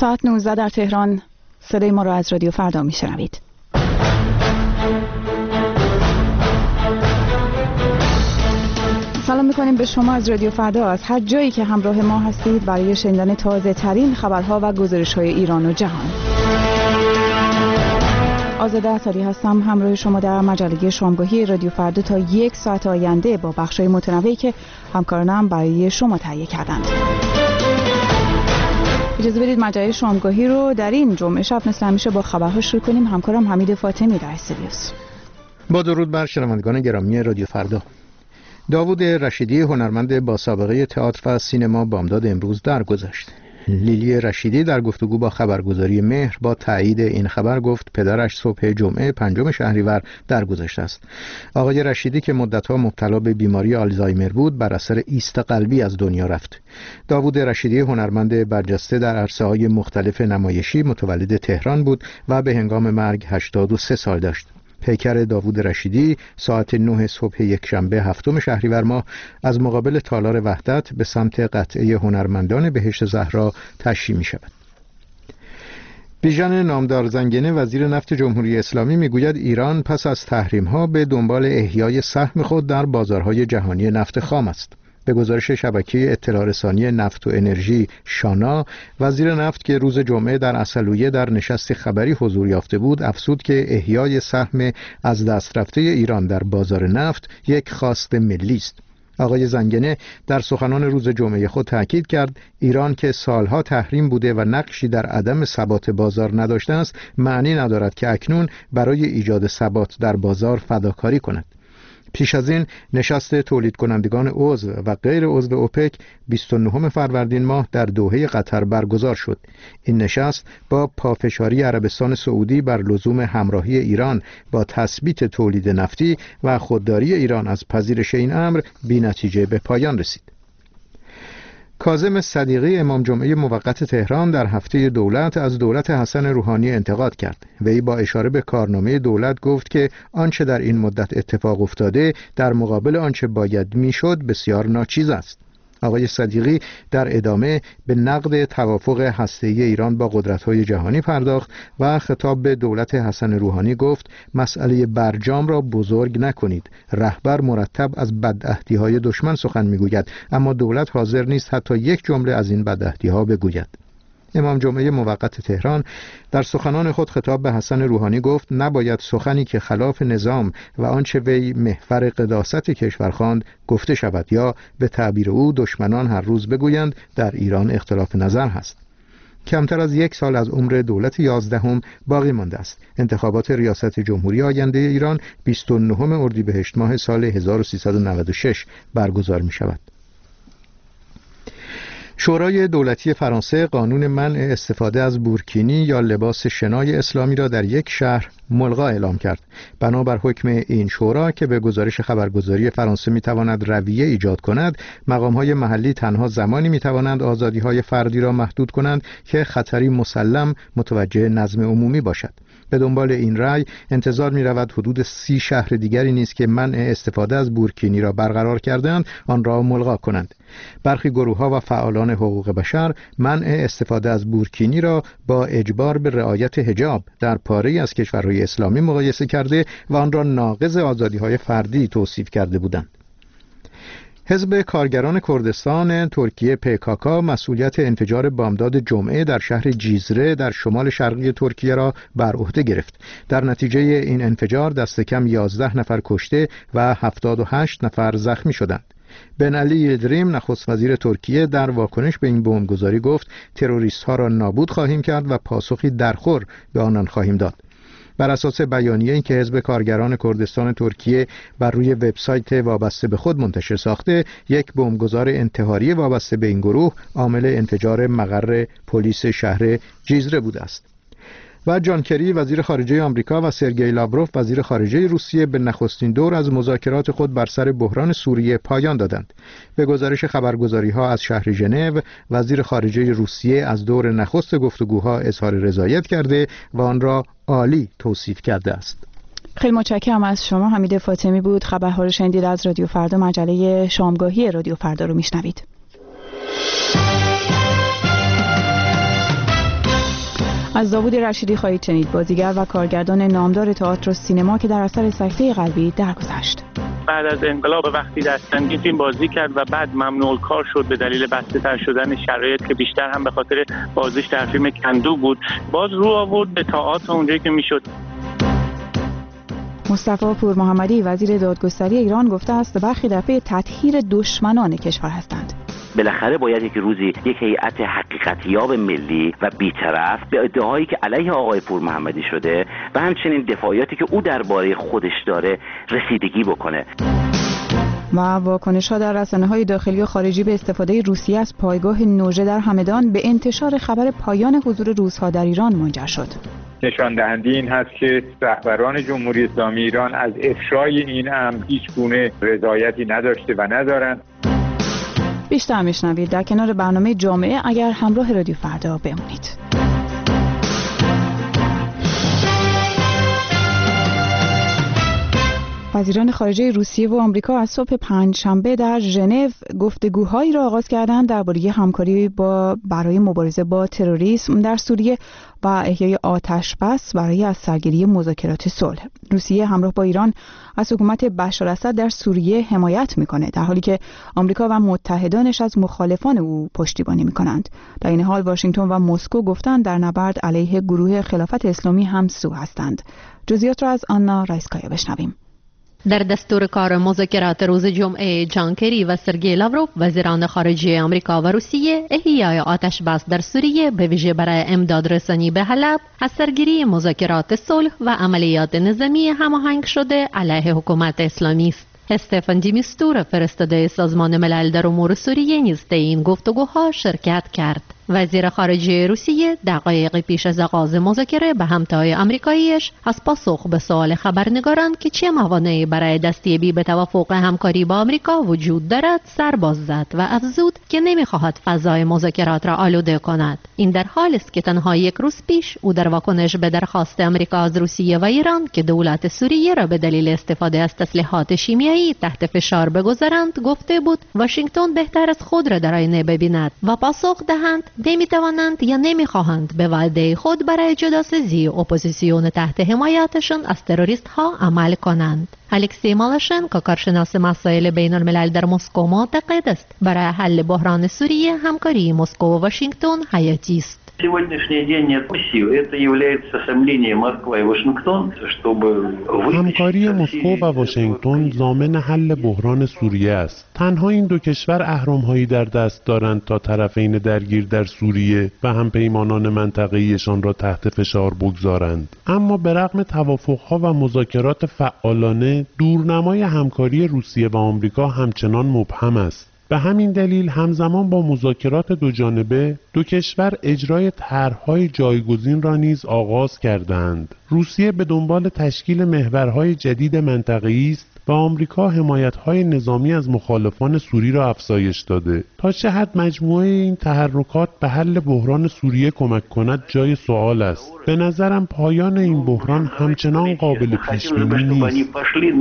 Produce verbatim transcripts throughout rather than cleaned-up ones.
ساعت نوزده در تهران. صدای ما را از رادیو فردا میشنوید. سلام میکنیم به شما از رادیو فردا، از هر جایی که همراه ما هستید برای شنیدن تازه ترین خبرها و گزارش های ایران و جهان. آزاده عطاری هستم، همراه شما در مجله شامگاهی رادیو فردا تا یک ساعت آینده با بخش‌های متنوعی که همکارانم برای شما تهیه کردند. اجازه بدید مجله شامگاهی رو در این جمعه شب مثل همیشه با خبرها شروع کنیم. همکارم حمید فاطمی در استودیوست. با درود بر شنوندگان گرامی رادیو فردا. داوود رشیدی، هنرمند با سابقه تئاتر و سینما، بامداد امروز درگذشت. لیلی رشیدی در گفتگو با خبرگزاری مهر با تایید این خبر گفت پدرش صبح جمعه پنجم شهریور درگذشته است. آقای رشیدی که مدت‌ها مبتلا به بیماری آلزایمر بود، بر اثر ایست قلبی از دنیا رفت. داوود رشیدی هنرمند برجسته در عرصه‌های مختلف نمایشی، متولد تهران بود و به هنگام مرگ هشتاد و سه سال داشت. پیکر داوود رشیدی ساعت نه صبح یکشنبه هفتم شهریور ماه از مقابل تالار وحدت به سمت قطعه هنرمندان بهشت زهرا تشییع می شود. بیژن نامدار زنگنه، وزیر نفت جمهوری اسلامی، میگوید ایران پس از تحریم‌ها به دنبال احیای سهم خود در بازارهای جهانی نفت خام است. به گزارش شبکه اطلاع رسانی نفت و انرژی شانا، وزیر نفت که روز جمعه در عسلویه در نشست خبری حضور یافته بود، افزود که احیای سهم از دست رفته ایران در بازار نفت یک خواست ملی است. آقای زنگنه در سخنان روز جمعه خود تاکید کرد ایران که سالها تحریم بوده و نقشی در عدم ثبات بازار نداشته است، معنی ندارد که اکنون برای ایجاد ثبات در بازار فداکاری کند. پیش از این نشست تولید کنندگان عضو و غیر عضو اوپک بیست و نهم فروردین ماه در دوحه قطر برگزار شد. این نشست با پافشاری عربستان سعودی بر لزوم همراهی ایران با تثبیت تولید نفتی و خودداری ایران از پذیرش این امر بی نتیجه به پایان رسید. کاظم صدیقی، امام جمعه موقت تهران، در هفته دولت از دولت حسن روحانی انتقاد کرد. وی با اشاره به کارنامه دولت گفت که آنچه در این مدت اتفاق افتاده در مقابل آنچه باید میشد بسیار ناچیز است. آقای صدیقی در ادامه به نقد توافق هسته‌ای ایران با قدرت‌های جهانی پرداخت و خطاب به دولت حسن روحانی گفت مسئله برجام را بزرگ نکنید. رهبر مرتب از بدعهدی‌های دشمن سخن می‌گوید، اما دولت حاضر نیست حتی یک جمله از این بدعهدی‌ها بگوید. امام جمعه موقت تهران در سخنان خود خطاب به حسن روحانی گفت نباید سخنی که خلاف نظام و آنچه وی محور قداست کشور خواند گفته شود، یا به تعبیر او دشمنان هر روز بگویند در ایران اختلاف نظر هست. کمتر از یک سال از عمر دولت یازدهم باقی مانده است. انتخابات ریاست جمهوری آینده ایران بیست و نهم اردیبهشت ماه سال هزار و سیصد و نود و شش برگزار می شود. شورای دولتی فرانسه قانون منع استفاده از بورکینی یا لباس شنای اسلامی را در یک شهر ملغا اعلام کرد. بنابر حکم این شورا که به گزارش خبرگزاری فرانسه میتواند رویه ایجاد کند، مقام‌های محلی تنها زمانی میتوانند آزادی‌های فردی را محدود کنند که خطری مسلم متوجه نظم عمومی باشد. به دنبال این رأی انتظار می رود حدود سی شهر دیگری نیز که منع استفاده از بورکینی را برقرار کردند آن را ملغا کنند. برخی گروه‌ها و فعالان حقوق بشر منع استفاده از بورکینی را با اجبار به رعایت حجاب در پاره‌ای از کشورهای اسلامی مقایسه کرده و آن را ناقض آزادی‌های فردی توصیف کرده بودند. حزب کارگران کردستان ترکیه پی کی کی مسئولیت انفجار بامداد جمعه در شهر جیزره در شمال شرقی ترکیه را بر عهده گرفت. در نتیجه این انفجار دست کم یازده نفر کشته و هفتاد و هشت نفر زخمی شدند. بن علی یلدریم نخست وزیر ترکیه در واکنش به این بمبگذاری گفت تروریست ها را نابود خواهیم کرد و پاسخی درخور به آنان خواهیم داد. بر اساس بیانیه‌ای که حزب کارگران کردستان ترکیه بر روی وبسایت وابسته به خود منتشر ساخته، یک بمبگذار انتحاری وابسته به این گروه عامل انفجار مقر پلیس شهر جیزره بوده است. و جان کری وزیر خارجه آمریکا و سرگئی لاوروف وزیر خارجه روسیه به نخستین دور از مذاکرات خود بر سر بحران سوریه پایان دادند. به گزارش خبرگزاری‌ها از شهر ژنو، وزیر خارجه روسیه از دور نخست گفتگوها اظهار رضایت کرده و آن را عالی توصیف کرده است. خیلی متشکرم از شما. حمید فاطمی بود. خبرها رو شنیدید از رادیو فردا. مجله شامگاهی رادیو فردا رو میشنوید. از داوود رشیدی خواهید شنید، بازیگر و کارگردان نامدار تئاتر و سینما که در اثر سکته قلبی درگذشت. بعد از انقلاب وقتی در سنگین فیلم بازی کرد و بعد ممنوع کار شد به دلیل بسته تر شدن شرایط که بیشتر هم به خاطر بازیش در فیلم کندو بود، باز رو آورد به تئاتر اونجایی که میشد. مصطفی پور محمدی وزیر دادگستری ایران گفته است برخی در پی تطهیر دشمنان کشور هستند. بالاخره باید یک روزی یک هیئت حقیقتیاب ملی و بی‌طرف به ادعاهایی که علیه آقای پور محمدی شده و همچنین دفاعاتی که او درباره خودش داره رسیدگی بکنه. و واکنش‌ها در رسانه‌های داخلی و خارجی به استفاده روسیه از پایگاه نوژه در همدان به انتشار خبر پایان حضور روس‌ها در ایران منجر شد. نشان دهنده این هست که رهبران جمهوری اسلامی ایران از افشای این امر هیچ گونه رضایتی نداشته و ندارند. بیشتر میشنوید در کنار برنامه جامعه اگر همراه رادیو فردا بمونید. وزیران خارجه روسیه و آمریکا از صبح پنجشنبه در ژنو گفتگوهایی را آغاز کردند درباره همکاری با برای مبارزه با تروریسم در سوریه و احیای آتش بس برای از سرگیری مذاکرات صلح. روسیه همراه با ایران از حکومت بشار اسد در سوریه حمایت میکنه، در حالی که آمریکا و متحدانش از مخالفان او پشتیبانی میکنند. در این حال واشنگتن و مسکو گفتند در نبرد علیه گروه خلافت اسلامی همسو هستند. جزئیات را از آنا رایسکایا بشنویم. در دستور کار مذاکرات روز جمعه جان کری و سرگئی لاوروف وزیران خارجه آمریکا و روسیه احیای آتش بس در سوریه به ویژه برای امداد رسانی به حلب، از سرگیری مذاکرات صلح و عملیات نظامی هماهنگ شده علیه حکومت اسلامی است. استفان دی میستور فرستاده سازمان ملل در امور سوریه نیز در این گفتگوها شرکت کرد. وزیر خارجه روسیه دقایق پیش از آغاز مذاکره به همتای آمریکاییش از پاسخ به سوال خبرنگاران که چه موانعی برای دستیابی به توافق همکاری با آمریکا وجود دارد سر باز زد و افزود که نمیخواهد فضای مذاکرات را آلوده کند. این در حالی است که تنها یک روز پیش او در واکنش به درخواست آمریکا از روسیه و ایران که دولت سوریه را به دلیل استفاده از تسلیحات شیمیایی تحت فشار بگذارند گفته بود واشنگتن بهتر از خود را در آینه ببیند و پاسخ دهند نمی توانند یا نمی خواهند به وعده خود برای جداسازی اپوزیسیون تحت حمایتشان از تروریست ها عمل کنند. الکسی مالاشنکو کارشناس مسائل بین الملل در مسکو معتقد است برای حل بحران سوریه همکاری مسکو و واشنگتن حیاتی است. Сегодняшний день России это является сомнением Москвы и Вашингтон, чтобы همکاری مسکو و واشنگتن ضامن حل بحران سوریه است. تنها این دو کشور اهرم‌هایی در دست دارند تا طرفین درگیر در سوریه و همپیمانان منطقه‌ایشان را تحت فشار بگذارند. اما به رغم توافق‌ها و مذاکرات فعالانه، دورنمای همکاری روسیه و آمریکا همچنان مبهم است. به همین دلیل همزمان با مذاکرات دو جانبه دو کشور اجرای طرح‌های جایگزین را نیز آغاز کردند. روسیه به دنبال تشکیل محورهای جدید منطقه‌ای است و آمریکا حمایت‌های نظامی از مخالفان سوری را افزایش داده. تا چه حد مجموعه این تحرکات به حل بحران سوریه کمک کند جای سوال است. به نظرم پایان این بحران همچنان قابل پیش‌بینی نیست.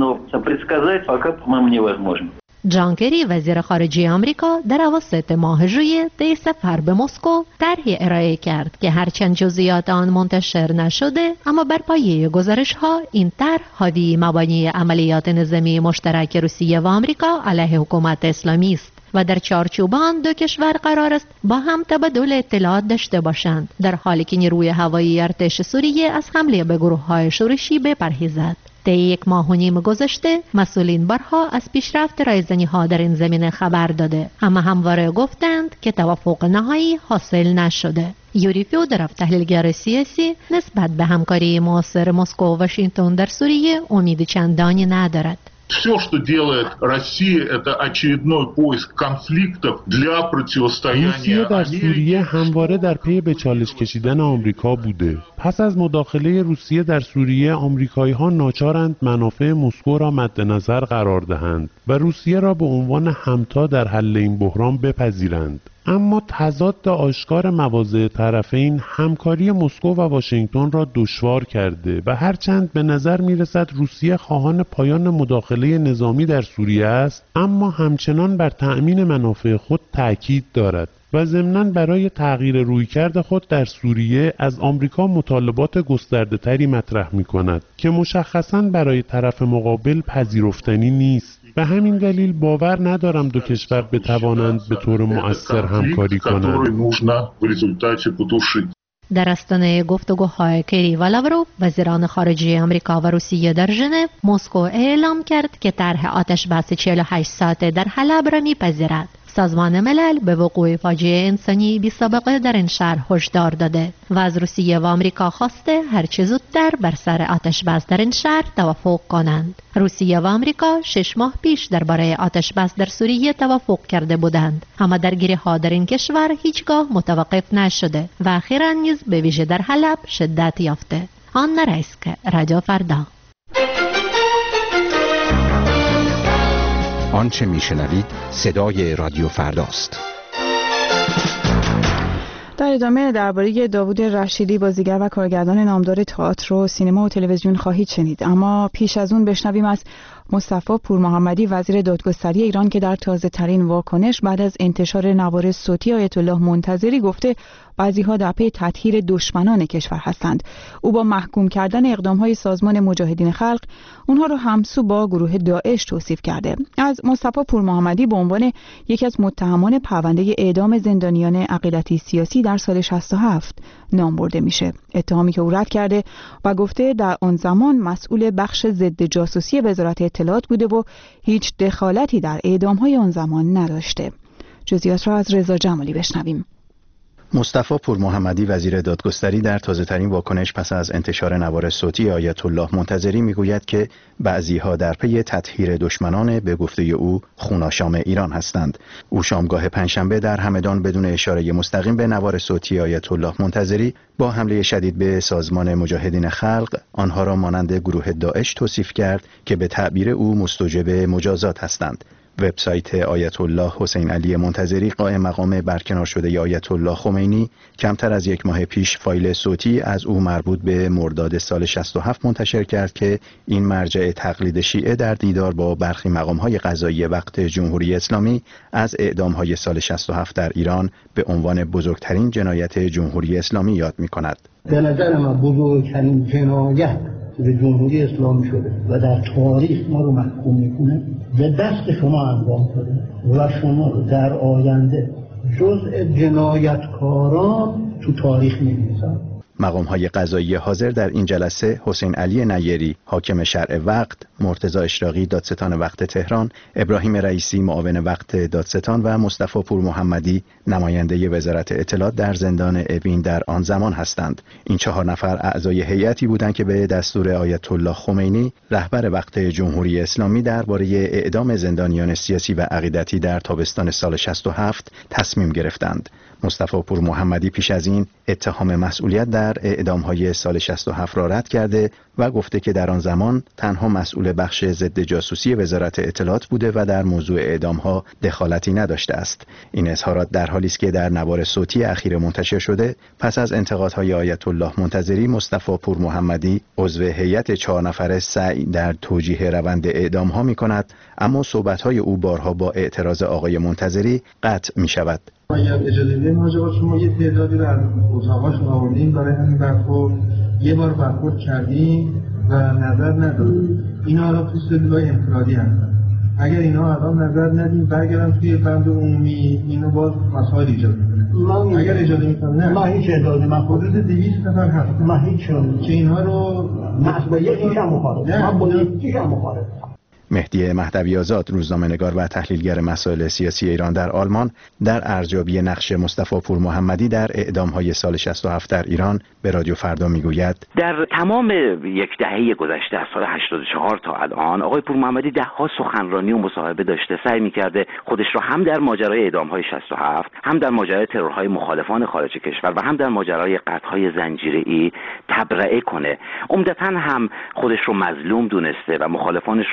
جان کری وزیر خارجه آمریکا در اواسط ماه ژوئیه طی سفر به مسکو طرحی ارائه کرد که هرچند جزئیات آن منتشر نشده اما بر پایه گزارش‌ها این طرح حاوی مبانی عملیات نظامی مشترک روسیه و آمریکا علیه حکومت اسلامی است و در چارچوب آن دو کشور قرار است با هم تبادل اطلاعات داشته باشند در حالی که نیروی هوایی ارتش سوریه از حمله به گروه‌های شورشی بپرهیزد. طی یک ماه و نیم گذشته مسئولین بارها از پیشرفت رایزنی‌ها در این زمینه خبر داده اما همواره گفتند که توافق نهایی حاصل نشده. یوری فیودورف تحلیلگر سیاسی نسبت به همکاری موثر مسکو و واشنگتن در سوریه امید چندانی ندارد. Все, что делает Россия, это очередной поиск конфликтов для противостояния. روسیه در سوریه همواره در پی به چالش کشیدن آمریکا بوده. پس از مداخله روسیه در سوریه، آمریکایی‌ها ناچارند منافع مسکو را مد نظر قرار دهند و روسیه را به عنوان همتا در حل این بحران بپذیرند. اما تضاد آشکار مواضع طرفین همکاری مسکو و واشنگتن را دشوار کرده و هرچند به نظر می‌رسد روسیه خواهان پایان مداخله نظامی در سوریه است، اما همچنان بر تأمین منافع خود تأکید دارد. و ضمناً برای تغییر رویکرد خود در سوریه از آمریکا مطالبات گسترده‌تری مطرح می‌کند که مشخصاً برای طرف مقابل پذیرفتنی نیست. به همین دلیل باور ندارم دو کشور بتوانند به طور مؤثر همکاری کنند. در آستانه گفتگوهای کری و لاوروف، وزیران خارجه آمریکا و روسیه در ژنو، مسکو اعلام کرد که طرح آتش‌بس چهل و هشت ساعته در حلب را می‌پذیرد. سازمان ملل به وقوع فاجعه انسانی بی‌سابقه در این شهر هشدار داده و از روسیه و آمریکا خواسته هر چه زودتر بر سر آتش‌بس در این شهر توافق کنند. روسیه و آمریکا شش ماه پیش درباره آتش‌بس در سوریه توافق کرده بودند، اما درگیری‌ها در این کشور هیچگاه متوقف نشده و اخیراً نیز به ویژه در حلب شدت یافته. آن نرایسک، رادیو فردا. آنچه میشنوید صدای رادیو فرداست. در ادامه درباره داوود رشیدی، بازیگر و کارگردان نامدار تئاتر و سینما و تلویزیون خواهید شنید، اما پیش از اون بشنویم از مصطفی پورمحمدی، وزیر دادگستری ایران، که در تازه ترین واکنش بعد از انتشار نوار صوتی آیت الله منتظری گفته بعضی‌ها در پی تطهیر دشمنان کشور هستند. او با محکوم کردن اقدام‌های سازمان مجاهدین خلق اونها را همسو با گروه داعش توصیف کرده. از مصطفی پورمحمدی به عنوان یکی از متهمان پرونده اعدام زندانیان عقیدتی سیاسی در سال شصت و هفت نام برده میشه، اتهامی که او رد کرده و گفته در آن زمان مسئول بخش ضد جاسوسی وزارت اطلاعات بوده و هیچ دخالتی در اعدام‌های آن زمان نداشته. جزئیات را از رضا جمالی بشنویم. مصطفی پورمحمدی، وزیر دادگستری، در تازه‌ترین واکنش پس از انتشار نوار صوتی آیت الله منتظری میگوید که بعضی‌ها در پی تطهیر دشمنان به گفته او خوناشام ایران هستند. او شامگاه پنجشنبه در همدان بدون اشاره مستقیم به نوار صوتی آیت الله منتظری با حمله شدید به سازمان مجاهدین خلق آنها را مانند گروه داعش توصیف کرد که به تعبیر او مستوجب مجازات هستند. وبسایت آیت الله حسین علی منتظری، قائم مقام برکنار شده آیت الله خمینی، کمتر از یک ماه پیش فایل صوتی از او مربوط به مرداد سال شصت و هفت منتشر کرد که این مرجع تقلید شیعه در دیدار با برخی مقام‌های قضایی وقت جمهوری اسلامی از اعدام‌های سال شصت و هفت در ایران به عنوان بزرگترین جنایت جمهوری اسلامی یاد می‌کند. به نظر من بزرگترین جنایت به جمهوری اسلامی شده و در تاریخ ما رو محکوم میکنه، به دست شما انجام شده و شما رو در آینده جزء جنایتکاران تو تاریخ می‌نویسن. مقام‌های قضایی حاضر در این جلسه حسین علی نیری، حاکم شرع وقت، مرتضی اشراقی، دادستان وقت تهران، ابراهیم رئیسی، معاون وقت دادستان و مصطفی پورمحمدی، نماینده وزارت اطلاعات در زندان اوین در آن زمان هستند. این چهار نفر اعضای هیئتی بودند که به دستور آیت الله خمینی، رهبر وقت جمهوری اسلامی، درباره اعدام زندانیان سیاسی و عقیدتی در تابستان سال شصت و هفت تصمیم گرفتند. مصطفی پورمحمدی پیش از این اتهام مسئولیت در اعدام‌های سال شصت و هفت را رد کرده و گفته که در آن زمان تنها مسئول بخش ضد جاسوسی وزارت اطلاعات بوده و در موضوع اعدام‌ها دخالتی نداشته است. این اظهارات در حالی است که در نوار صوتی اخیر منتشر شده پس از انتقادهای آیت الله منتظری، مصطفی پورمحمدی، عضو هیئت چهار نفره، سعی در توجیه روند اعدام‌ها می‌کند، اما صحبت‌های او بارها با اعتراض آقای منتظری قطع می‌شود. اگر اجازه بدید ما شما یه تعدادی رو از اتاقاشون آوردیم برای همین برخورد، یه بار برخورد کردیم و نظر ندادیم. اینا الان تو سلولای انفرادی هستن. اگر اینا الان نظر ندیم برگردن توی بند عمومی، اینو باز مسائل ایجاد می‌کنه. اگر اجازه می‌کنم نه ما هیچ اجازه من حدود دویست نفر هست. ما هیچ که اینها رو من با یکیش هم مخالف. من با یکیش هم مخالف. مهدی مهدوی آزاد، روزنامه‌نگار و تحلیلگر مسائل سیاسی ایران در آلمان، در ارزیابی نقش مصطفی پورمحمدی در اعدام‌های سال شصت و هفت در ایران به رادیو فردا میگوید: در تمام یک دهه گذشته از سال هشتاد و چهار تا الان آقای پورمحمدی ده‌ها سخنرانی و مصاحبه داشته، سعی می‌کرده خودش را هم در ماجرای اعدام‌های شصت و هفت، هم در ماجرای ترورهای مخالفان خارج کشور و هم در ماجرای قتل‌های زنجیره‌ای تبرئه کنه. عمدتاً هم خودش رو مظلوم دونسته و مخالفانش رو یا حامی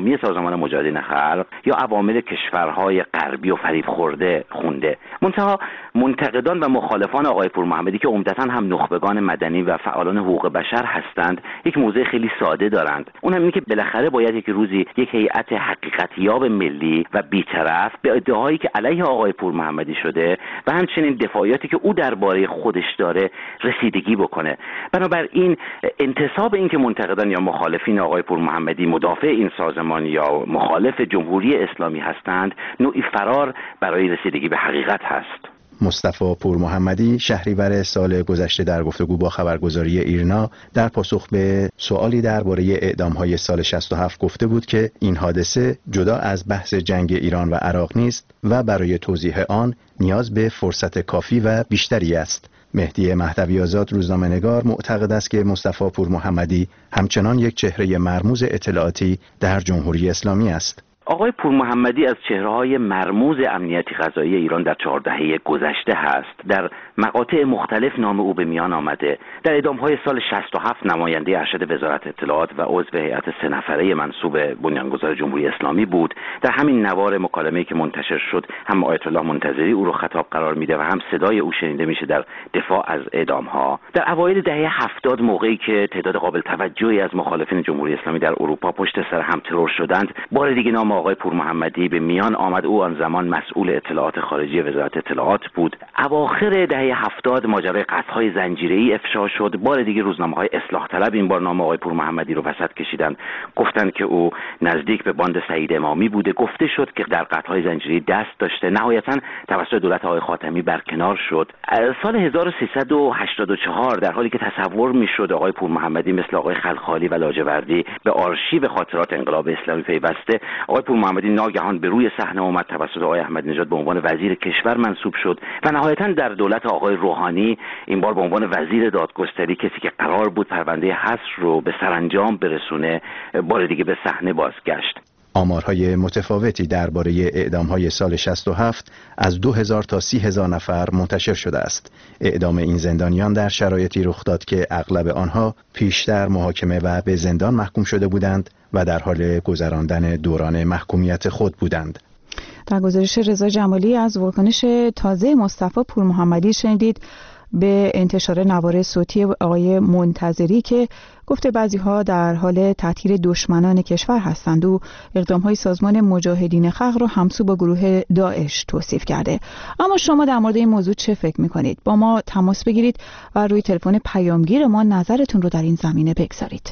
اسلامی سازمان مجاهدین خلق یا عوامل کشورهای غربی و فریب خورده خونده. منتها منتقدان و مخالفان آقای پور محمدی که عمدتاً هم نخبگان مدنی و فعالان حقوق بشر هستند، یک موضع خیلی ساده دارند. اون هم اینه که بالاخره باید یک روزی یک هیئت حقیقتیاب ملی و بی‌طرف به ادعاهایی که علیه آقای پور محمدی شده و همچنین دفاعاتی که او درباره خودش داره رسیدگی بکنه. بنابراین انتصاب این که منتقدان یا مخالفین آقای پور محمدی مدافع این سازمان یا مخالف جمهوری اسلامی هستند، نوعی فرار برای رسیدگی به حقیقت هست. مصطفی پور محمدی شهریور سال گذشته در گفتگو با خبرگزاری ایرنا در پاسخ به سوالی درباره اعدام‌های سال شصت و هفت گفته بود که این حادثه جدا از بحث جنگ ایران و عراق نیست و برای توضیح آن نیاز به فرصت کافی و بیشتری است. مهدی مهدوی آزاد روزنامه‌نگار معتقد است که مصطفی پور محمدی همچنان یک چهره مرموز اطلاعاتی در جمهوری اسلامی است. آقای پور محمدی از چهره‌های مرموز امنیتی قضایی ایران در چهار دهه گذشته هست. در مقاطع مختلف نام او به میان آمده. در اعدام‌های سال شصت و هفت نماینده ارشد وزارت اطلاعات و عضو هیئت سه نفره منصوب بنیانگذار جمهوری اسلامی بود. در همین نوار مکالمه‌ای که منتشر شد، هم آیت الله منتظری او رو خطاب قرار میده و هم صدای او شنیده میشه در دفاع از اعدام‌ها. در اوایل دهه هفتاد موقعی که تعداد قابل توجهی از مخالفین جمهوری اسلامی در اروپا پشت سر هم ترور شدند، بار دیگه نام آقای پور محمدی به میان آمد. او آن زمان مسئول اطلاعات خارجی وزارت اطلاعات بود. اواخر دهه هفتاد ماجرای قطع‌های زنجیره‌ای افشا شد. بار دیگه روزنامه‌های اصلاح طلب این بار نام آقای پور محمدی رو وسط کشیدن، گفتند که او نزدیک به باند سعید امامی بوده. گفته شد که در قطع‌های زنجیره‌ای دست داشته. نهایتاً توسط دولت آقای خاتمی برکنار شد. سال هزار و سیصد و هشتاد و چهار در حالی که تصور می‌شد آقای پور محمدی مثل آقای خلخالی و لاجوردی به آرشیو خاطرات انقلاب اسلامی پیوسته، آقای پور محمدی ناگهان به روی صحنه اومد، توسط آقای احمدی نژاد به عنوان وزیر کشور منصوب شد و نهایتاً در دولت آقای روحانی این بار به عنوان وزیر دادگستری، کسی که قرار بود پرونده حصر رو به سرانجام برسونه، بار دیگه به صحنه بازگشت. آمارهای متفاوتی درباره اعدام‌های سال شصت و هفت از دو هزار تا سی هزار نفر منتشر شده است. اعدام این زندانیان در شرایطی رخ داد که اغلب آنها پیشتر محاکمه و به زندان محکوم شده بودند و در حال گذراندن دوران محکومیت خود بودند. در گزارش رضا جمالی از واکنش تازه مصطفی پور محمدی شنیدید به انتشار نوار صوتی آقای منتظری که گفته بعضی‌ها در حال تطهیر دشمنان کشور هستند و اقدام‌های سازمان مجاهدین خلق را همسو با گروه داعش توصیف کرده. اما شما در مورد این موضوع چه فکر می‌کنید؟ با ما تماس بگیرید و روی تلفن پیامگیر ما نظرتون رو در این زمینه بگذارید.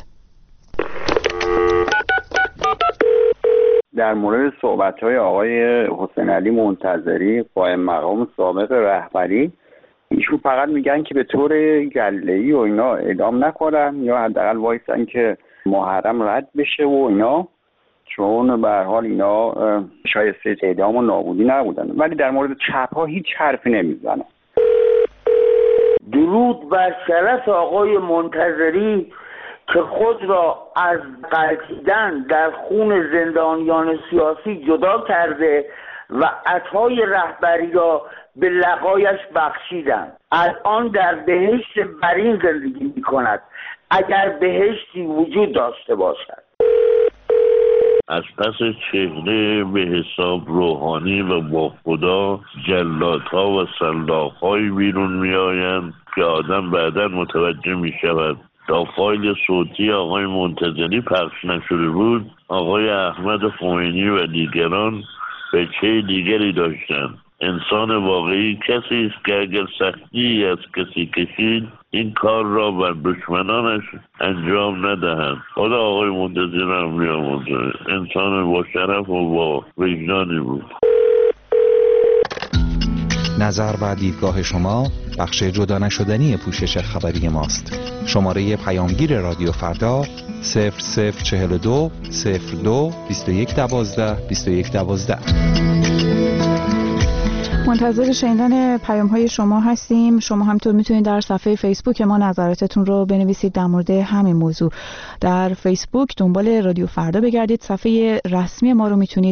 در مورد صحبت‌های آقای حسین علی منتظری قائم مقام سابق رهبری، ایشون فقط میگن که به طور گله‌ای و اینا اعدام نکنن یا حداقل وایسن که محرم رد بشه و اینا، چون به هر حال اینا شایسته اعدام و نابودی نبودن. ولی در مورد چپ‌ها هیچ حرفی نمیزنن. درود بر شرف آقای منتظری که خود را از غلطیدن در خون زندانیان سیاسی جدا کرده و عطای رهبری را به لقایش بخشیدند. الان در بهشت برین زندگی می کند، اگر بهشتی وجود داشته باشد. از پس چهره به حساب روحانی و با خدا جلادها و سلاخ‌های بیرون می آیند که آدم بعدا متوجه می شود. تا فایل صوتی آقای منتظری پخش نشده بود، آقای احمد خمینی و دیگران بچه دیگری داشتند. انسان واقعی کسی است که اگر سختی از کسی کشید این کار را بر دشمنانش انجام ندهند. خدا آقای منتظری هم بیامرزه. انسان با شرف و با وجدانی بود. نظر و دیدگاه شما بخش جدا نشدنی پوشش خبری ماست. شماره پیامگیر رادیو فردا صفر صفر چهل و دو صفر دو بیست و یک دوازده بیست و یک دوازده. منتظر شنیدن پیام های شما هستیم. شما همینطور میتونید در صفحه فیسبوک ما نظراتتون رو بنویسید در مورد همین موضوع. در فیسبوک دنبال رادیو فردا بگردید. صفحه رسمی ما رو میتونید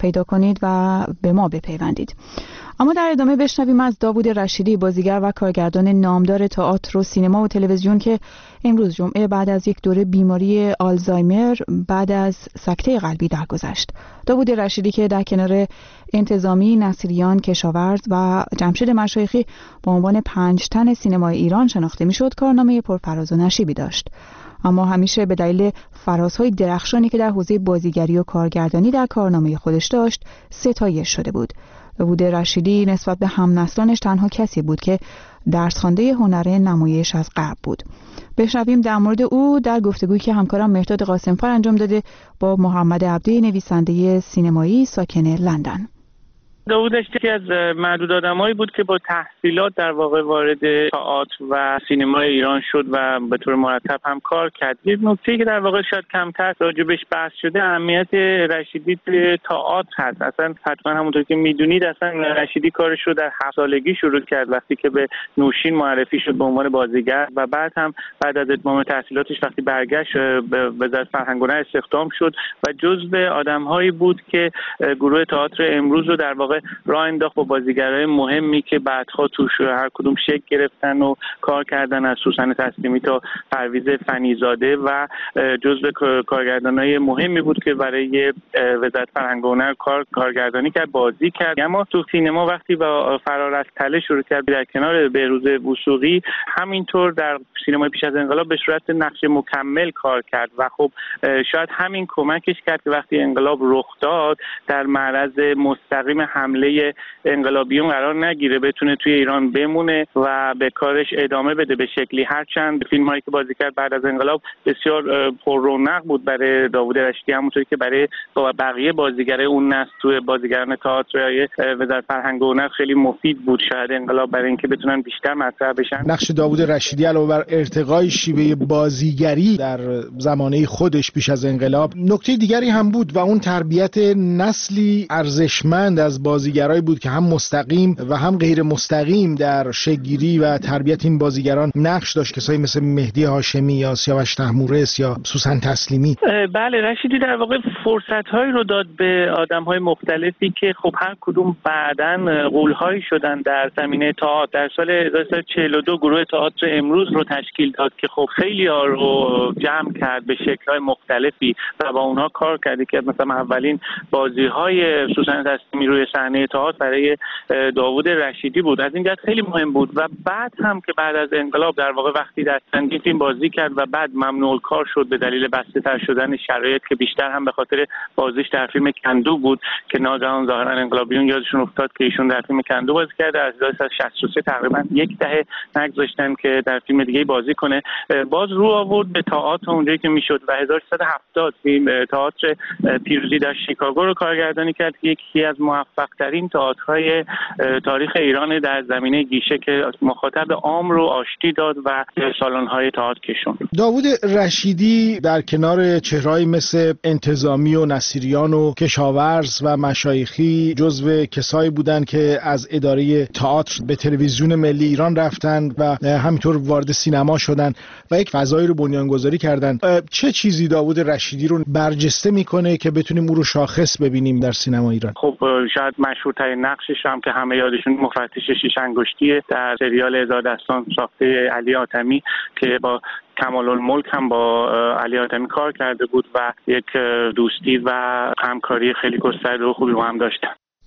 پیدا کنید و به ما بپیوندید. اما در ادامه بشنویم از داوود رشیدی، بازیگر و کارگردان نامدار تئاتر و سینما و تلویزیون که امروز جمعه بعد از یک دوره بیماری آلزایمر بعد از سکته قلبی درگذشت. داوود رشیدی که در کنار انتظامی، نصیریان، کشاورز و جمشید مشایخی با عنوان پنج تن سینمای ایران شناخته میشد، کارنامه پرفراز و نشیبی داشت. اما همیشه به دلیل فرازهای درخشانی که در حوزه بازیگری و کارگردانی در کارنامه خودش داشت ستایش شده بود. داوود رشیدی نسبت به همنسلانش تنها کسی بود که درس خوانده هنر نمایش از غرب بود. بشنویم در مورد او در گفتگویی که همکارم مهرداد قاسمفر انجام داده با محمد عبدی، نویسنده سینمایی ساکن لندن. داوود یکی از معدود آدمایی بود که با تحصیلات در واقع وارد تئاتر و سینمای ایران شد و به طور مرتب هم کار کرد. یک نکته‌ای که در واقع شاید کمتر راجبش بحث شده، اهمیت رشیدی توی تئاتر هست. اصلا حتما همونطور که میدونید اصلا رشیدی کارش رو در هفت سالگی شروع کرد، وقتی که به نوشین معرفی شد به عنوان بازیگر و بعد هم بعد از اتمام تحصیلاتش وقتی برگشت به وزارت فرهنگ و هنر استخدام شد و جزو آدم‌هایی بود که گروه تئاتر امروز رو در واقع راه انداخت با بازیگرای مهمی که بعدها توش هر کدوم شکل گرفتن و کار کردن، از سوسن تسلیمی تا پرویز فنیزاده، و جزو کارگردانای مهمی بود که برای وزارت فرهنگ و هنر کار کارگردانی کرد، بازی کرد. اما تو سینما وقتی با فرار از تله شروع کرد در کنار بهروز وثوقی، همینطور در سینمای پیش از انقلاب به صورت نقش مکمل کار کرد و خب شاید همین کمکش کرد که وقتی انقلاب رخ داد در معرض مستقیم حمله انقلابیون قرار نگیره، بتونه توی ایران بمونه و به کارش ادامه بده به شکلی. هرچند فیلم هایی که بازی کرد بعد از انقلاب بسیار پر رونق بود برای داوود رشیدی، همونطوری که برای بقیه بازیگرای اون نسل توی بازیگران تئاتر وزارت فرهنگ و هنر خیلی مفید بود شاید انقلاب برای اینکه بتونن بیشتر مطرح بشن. نقش داوود رشیدی علاوه بر ارتقای شیوه بازیگری در زمانه خودش پیش از انقلاب، نکته دیگری هم بود و اون تربیت نسلی ارزشمند از بازیگرایی بود که هم مستقیم و هم غیر مستقیم در شکل‌گیری و تربیت این بازیگران نقش داشت، کسایی مثل مهدی هاشمی یا سیاوش طهمورث یا سوسن تسلیمی. بله، رشیدی در واقع فرصت‌هایی رو داد به آدم‌های مختلفی که خب هر کدوم بعداً غول‌هایی شدن در زمینه تئاتر. در سال هزار و سیصد و چهل و دو گروه تئاتر امروز رو تشکیل داد که خب خیلی‌ها رو جمع کرد به شکل‌های مختلفی و با اونها کار کرد که مثلا اولین بازی‌های سوسن تسلیمی روی صحنه تئاتر برای داوود رشیدی بود. از این جهت خیلی مهم بود و بعد هم که بعد از انقلاب در واقع وقتی در چندین فیلم بازی کرد و بعد ممنوع کار شد به دلیل بسته‌تر شدن شرایط که بیشتر هم به خاطر بازیش در فیلم کندو بود که ناگهان ظاهرا انقلابیون یادشون افتاد که ایشون در فیلم کندو بازی کرده. از هزار و سیصد و شصت و سه تقریبا یک دهه نگذاشتن که در فیلم دیگه بازی کنه. باز رو آورد به تئاتر اونجایی که میشد و هزار و سیصد و هفتاد فیلم تئاتر پیروزی در شیکاگو رو کارگردانی کرد، یکی از موفق ترین تئاترهای تاریخ ایران در زمینه گیشه که مخاطب عام رو آشتی داد و سالن‌های تئاتر کشوند. داوود رشیدی در کنار چهرهایی مثل انتظامی و نصیریان و کشاورز و مشایخی جزو کسایی بودند که از اداره تئاتر به تلویزیون ملی ایران رفتند و همینطور وارد سینما شدند و یک فضایی رو بنیانگذاری کردند. چه چیزی داوود رشیدی رو برجسته میکنه که بتونیم او رو شاخص ببینیم در سینما ایران؟ خب شاید مشهورترین نقشش هم که همه یادشون مفتش شیش انگشتیه در سریال هزار دستان ساخته علی حاتمی که با کمال الملک هم با علی حاتمی کار کرده بود و یک دوستی و همکاری خیلی گسترده و خوبی با هم داشتن.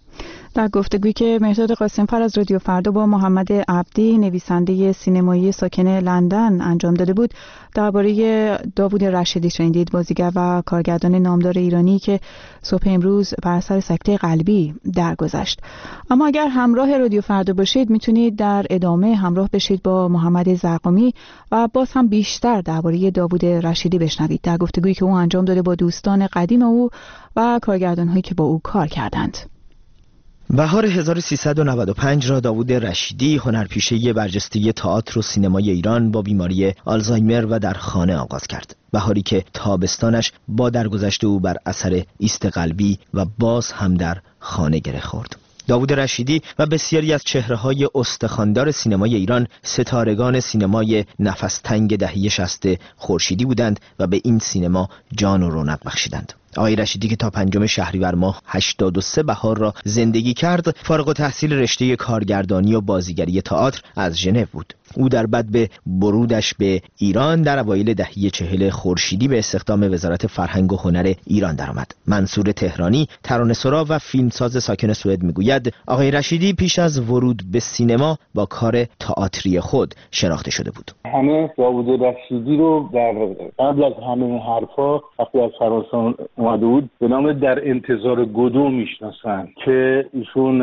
در گفتگویی که مهرداد قاسمفر از رادیو فردا با محمد عبدی، نویسنده سینمایی ساکن لندن انجام داده بود، درباره داوود رشیدی شنیدید، بازیگر و کارگردان نامدار ایرانی که صبح امروز بر اثر سکته قلبی درگذشت. اما اگر همراه رادیو فردا باشید میتونید در ادامه همراه بشید با محمد زرقامی و باز هم بیشتر درباره داوود رشیدی بشنوید در گفتگویی که او انجام داده با دوستان قدیم او و کارگردان‌هایی که با او کار کردند. بهار هزار و سیصد و نود و پنج را داوود رشیدی، هنرپیشه برجسته تئاتر و سینمای ایران، با بیماری آلزایمر و در خانه آغاز کرد. بهاری که تابستانش با درگذشت او بر اثر ایست قلبی و باز هم در خانه گره خورد. داوود رشیدی و بسیاری از چهره‌های استخواندار سینمای ایران ستارگان سینمای نفس تنگ دهه شصت خورشیدی بودند و به این سینما جان و رونق بخشیدند. آقای رشیدی که تا پنجم شهریور ماه هشتاد و سه بهار را زندگی کرد، فارغ التحصیل رشته کارگردانی و بازیگری تئاتر از ژنو بود. او در بعد به برودش به ایران در اوایل دهه چهل خورشیدی به استخدام وزارت فرهنگ و هنر ایران درآمد. منصور تهرانی، ترانه‌سرا و فیلمساز ساکن سوئد میگوید آقای رشیدی پیش از ورود به سینما با کار تئاتری خود شناخته شده بود. همه داوود رشیدی رو در قبل از همه حرفا وقتی از فرانسه اومده بود به نام در انتظار گودو میشناسن که ایشون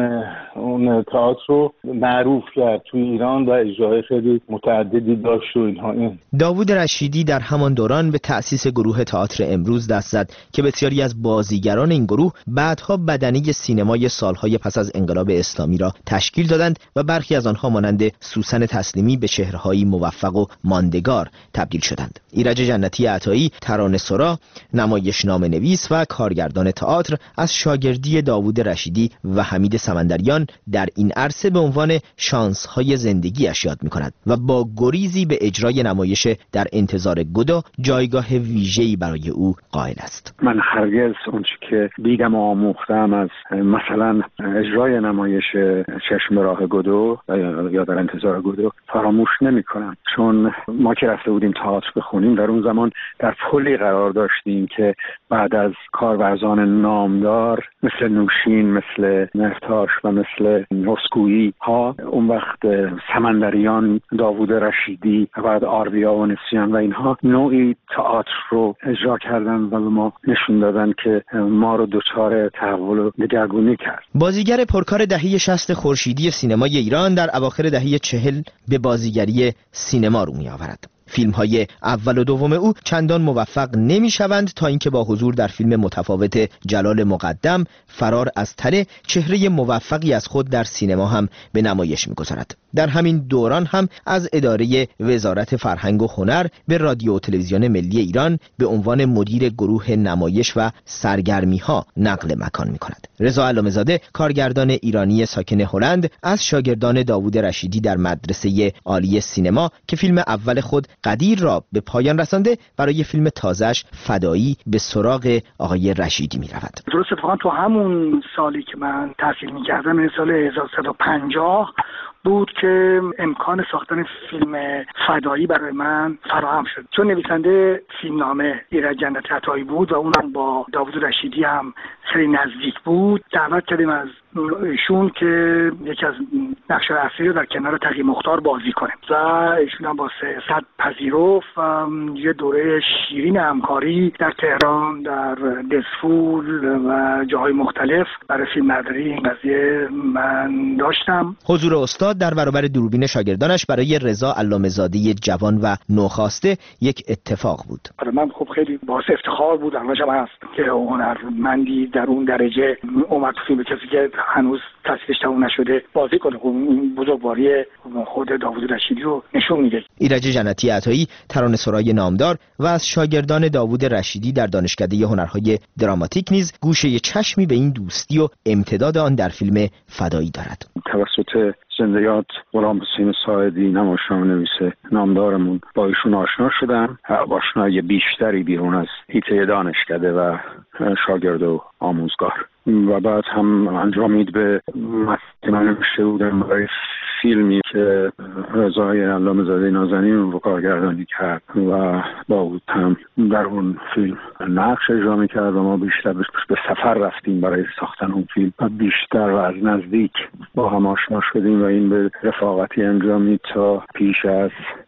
اون تئاتر رو معروف کرد تو ایران و اجرای خیلی متعددی داشت و اینها. این داوود رشیدی در همان دوران به تأسیس گروه تئاتر امروز دست زد که بسیاری از بازیگران این گروه بعدها بدنه سینمای سالهای پس از انقلاب اسلامی را تشکیل دادند و برخی از آنها مانند سوسن تسلیمی به چهره‌هایی موفق و ماندگار تبدیل شدند. ایرج جنتی عطایی، ترانه‌سرا، نمایشنامه نویس و کارگردان تئاتر از شاگردی داوود رشیدی و حمید سمندریان در این عرصه به عنوان شانس‌های زندگی‌اش یاد می‌کند و با گریزی به اجرای نمایش در انتظار گودو جایگاه ویژه‌ای برای او قائل است. من هرگز اون چیزی که دیدم و آموختم از مثلا اجرای نمایش چشم راه گودو یا در انتظار گودو فراموش نمی‌کنم، چون ما که رفته بودیم تئاتر بخونیم در اون زمان در پلی قرار داشتیم که بعد از کارورزان نامدار مثل نوشین، مثل مهرتاش و مثل رسکویی ها، اون وقت سمندریان، داوود رشیدی و بعد آرویا و نسیان و اینها نوعی تئاتر رو اجرا کردن و به ما نشون دادن که ما رو دچار تحول و دگرگونی کرد. بازیگر پرکار دهه شصت خورشیدی سینمای ایران در اواخر دهه چهل به بازیگری سینما رو می آورد. فیلم‌های اول و دوم او چندان موفق نمی‌شوند تا اینکه با حضور در فیلم متفاوت جلال مقدم فرار از تله چهره موفقی از خود در سینما هم به نمایش می‌گذارد. در همین دوران هم از اداره وزارت فرهنگ و هنر به رادیو و تلویزیون ملی ایران به عنوان مدیر گروه نمایش و سرگرمی‌ها نقل مکان می‌کند. رضا علامه‌زاده، کارگردان ایرانی ساکن هلند، از شاگردان داوود رشیدی در مدرسه عالی سینما که فیلم اول خود قدیر را به پایان رسانده، برای فیلم تازه‌اش فدایی به سراغ آقای رشیدی می‌رود. درست اتفاقا تو همون سالی که من تحصیل می‌کردم، این سال هزار و سیصد و پنجاه بود که امکان ساختن فیلم فدایی برای من فراهم شد. چون نویسنده فیلمنامه ایرج جنتی عطایی بود و اونم با داوود رشیدی هم خیلی نزدیک بود، دعوت کردیم از ایشون که یکی از نقش‌های اصلی رو در کنار تقی مختار بازی کنه و ایشون هم با صد پذیرفت و یه دوره شیرین همکاری در تهران، در دسفول و جاهای مختلف برای فیلمبرداری این قضیه من داشتم. حضور استاد در برابر دوربین شاگردانش برای رضا علامه‌زاده جوان و نوخاسته یک اتفاق بود. من خب خیلی باعث افتخار بود همچنان هست که هنرمندی در اون درجه اومد تو فیلم، کسی که هنوز تحصیلش تموم نشده بازی کنه. این بزرگواری خود داوود رشیدی رو نشون میده. ایرج جنتی عطایی، ترانه‌سرای نامدار و از شاگردان داوود رشیدی در دانشکده هنرهای دراماتیک نیز گوشه چشمی به این دوستی و امتداد آن در فیلم فدایی دارد. توسط زنده یاد غلام حسین ساعدی، نمایشنامه‌نویس نامدارمون، با ایشون آشنا شدم. آشنایی بیشتری بیرون از حیطه دانشکده و شاگرد و آموزگار و بعد هم انجامید به متن نوشته بودم برای فیلمی که رضا علامه‌زاده نازنین رو کارگردانی کرد و داوود هم در اون فیلم نقش اجرا می‌کرد و ما بیشتر به سفر رفتیم برای ساختن اون فیلم و بیشتر و از نزدیک با هم آشنا شدیم و این به رفاقتی انجامید تا پیش از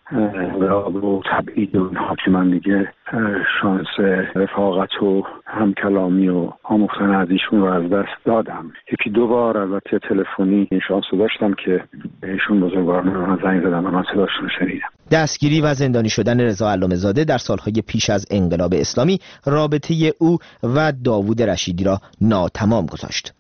انقلاب و تبعید و اینها که من دیگه شانس رفاقت و همکلامی و آموختن از ایشون رو از دست دادم. یکی دو بار البته تلفنی این شانس رو داشتم که ایشون بزرگوارانه رو من زنگ زدم و من صداشون رو شنیدم. دستگیری و زندانی شدن رضا علامه‌زاده در سالهای پیش از انقلاب اسلامی رابطه او و داوود رشیدی را ناتمام گذاشت.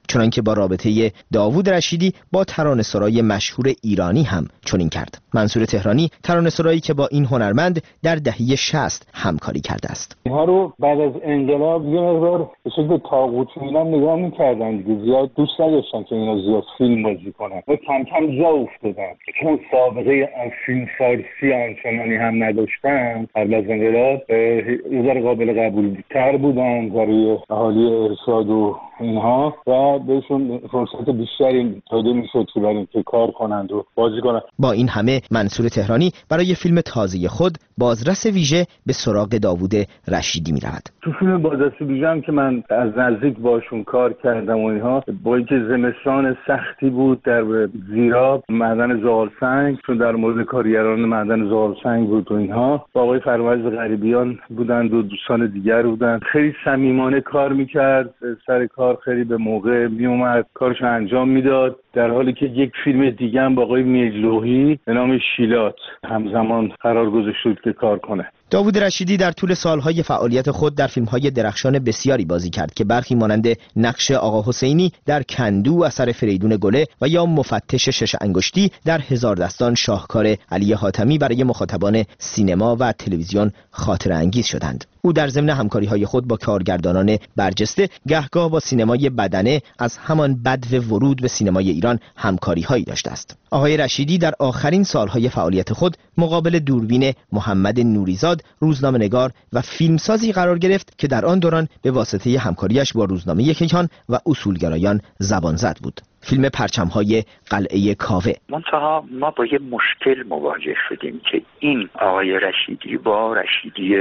چنانکه با رابطه داوود رشیدی با ترانه‌سرای مشهور ایرانی هم چنین کرد. منصور تهرانی ترانه‌سرایی که با این هنرمند در دهه شصت همکاری کرده است. اینها رو بعد از انقلاب یه مقدار به شکل طاغوتی اینا نگاه می‌کردن دیگه، زیاد دوست نداشتن که اینا زیاد فیلم بازی کنن و کم کم جا افتادن. چون سابقه فیلم فارسی آنچنانی هم نداشتن قبل از انقلاب، یه ذره قابل قبول‌تر بودن برای اهالی ارشاد و اینها و بهشون فرصت بیشتری داده میشد که برای اینکه کار کنند و بازی کنند. با این همه منصور تهرانی برای فیلم تازه خود بازرس ویژه به سراغ داوود رشیدی میرود. تو فیلم بازرس ویژه هم که من از نزدیک باشون کار کردم و اینها، با اینکه زمستان سختی بود در زیراب معدن زغالسنگ، چون در مورد کارگران معدن زغالسنگ بود و اینها، با آقای فرمایز غریبیان بودند و دوستان دیگر بودند. خیلی صمیمانه کار میکرد، سر کار خیلی به موقع میومد، کارش انجام میداد، در حالی که یک فیلم دیگه هم با آقای میجلوحی به نام شیلات همزمان قرار گذاشته بود که کار کنه. داوود رشیدی در طول سالهای فعالیت خود در فیلم‌های درخشان بسیاری بازی کرد که برخی مانند نقش آقا حسینی در کندو اثر فریدون گله و یا مفتش شش انگشتی در هزار دستان شاهکار علی حاتمی برای مخاطبان سینما و تلویزیون خاطره انگیز شدند. او در ضمن همکاری‌های خود با کارگردانان برجسته گهگاه با سینمای بدنه از همان بدو ورود به سینمای ایران همکاری‌هایی داشته است. آقای رشیدی در آخرین سالهای فعالیت خود مقابل دوربین محمد نوریزاد روزنامه‌نگار و فیلمسازی قرار گرفت که در آن دوران به واسطه همکاریش با روزنامه کیهان و اصولگرایان زبان زد بود. فیلم پرچم‌های قلعه کاوه. منتها ما با یه مشکل مواجه شدیم که این آقای رشیدی با رشیدی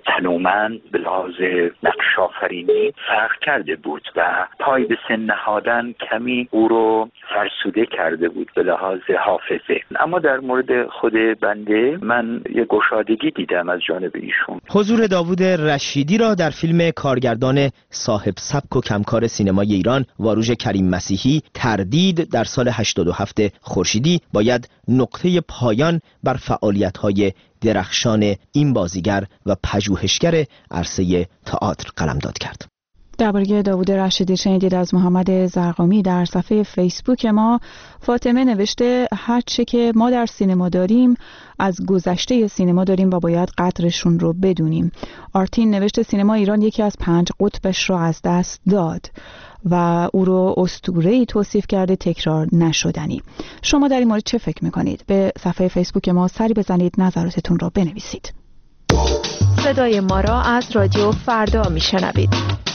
تنومند به لحاظ نقش آفرینی فرق کرده بود و پای به سن نهادن کمی او رو فرسوده کرده بود به لحاظ حافظه. اما در مورد خود بنده من یه گشادگی دیدم از جانب ایشون. حضور داوود رشیدی را در فیلم کارگردان صاحب سبک و کمکار سینمای ایران واروژ کریم مسیحی تردید در سال هشتاد و هفت خورشیدی باید نقطه پایان بر فعالیت‌های درخشان این بازیگر و پژوهشگر عرصه تئاتر قلمداد کرد. درباره داوود رشیدی شنیدید از محمد زرقامی. در صفحه فیسبوک ما فاطمه نوشته هر چه که ما در سینما داریم از گذشته سینما داریم و باید قدرشون رو بدونیم. آرتین نوشته سینما ایران یکی از پنج قطبش رو از دست داد و او رو اسطوره‌ای توصیف کرده تکرار نشدنی. شما در این مورد چه فکر میکنید؟ به صفحه فیسبوک ما سری بزنید، نظراتتون رو بنویسید. صدای ما را از رادیو فردا میشنوید.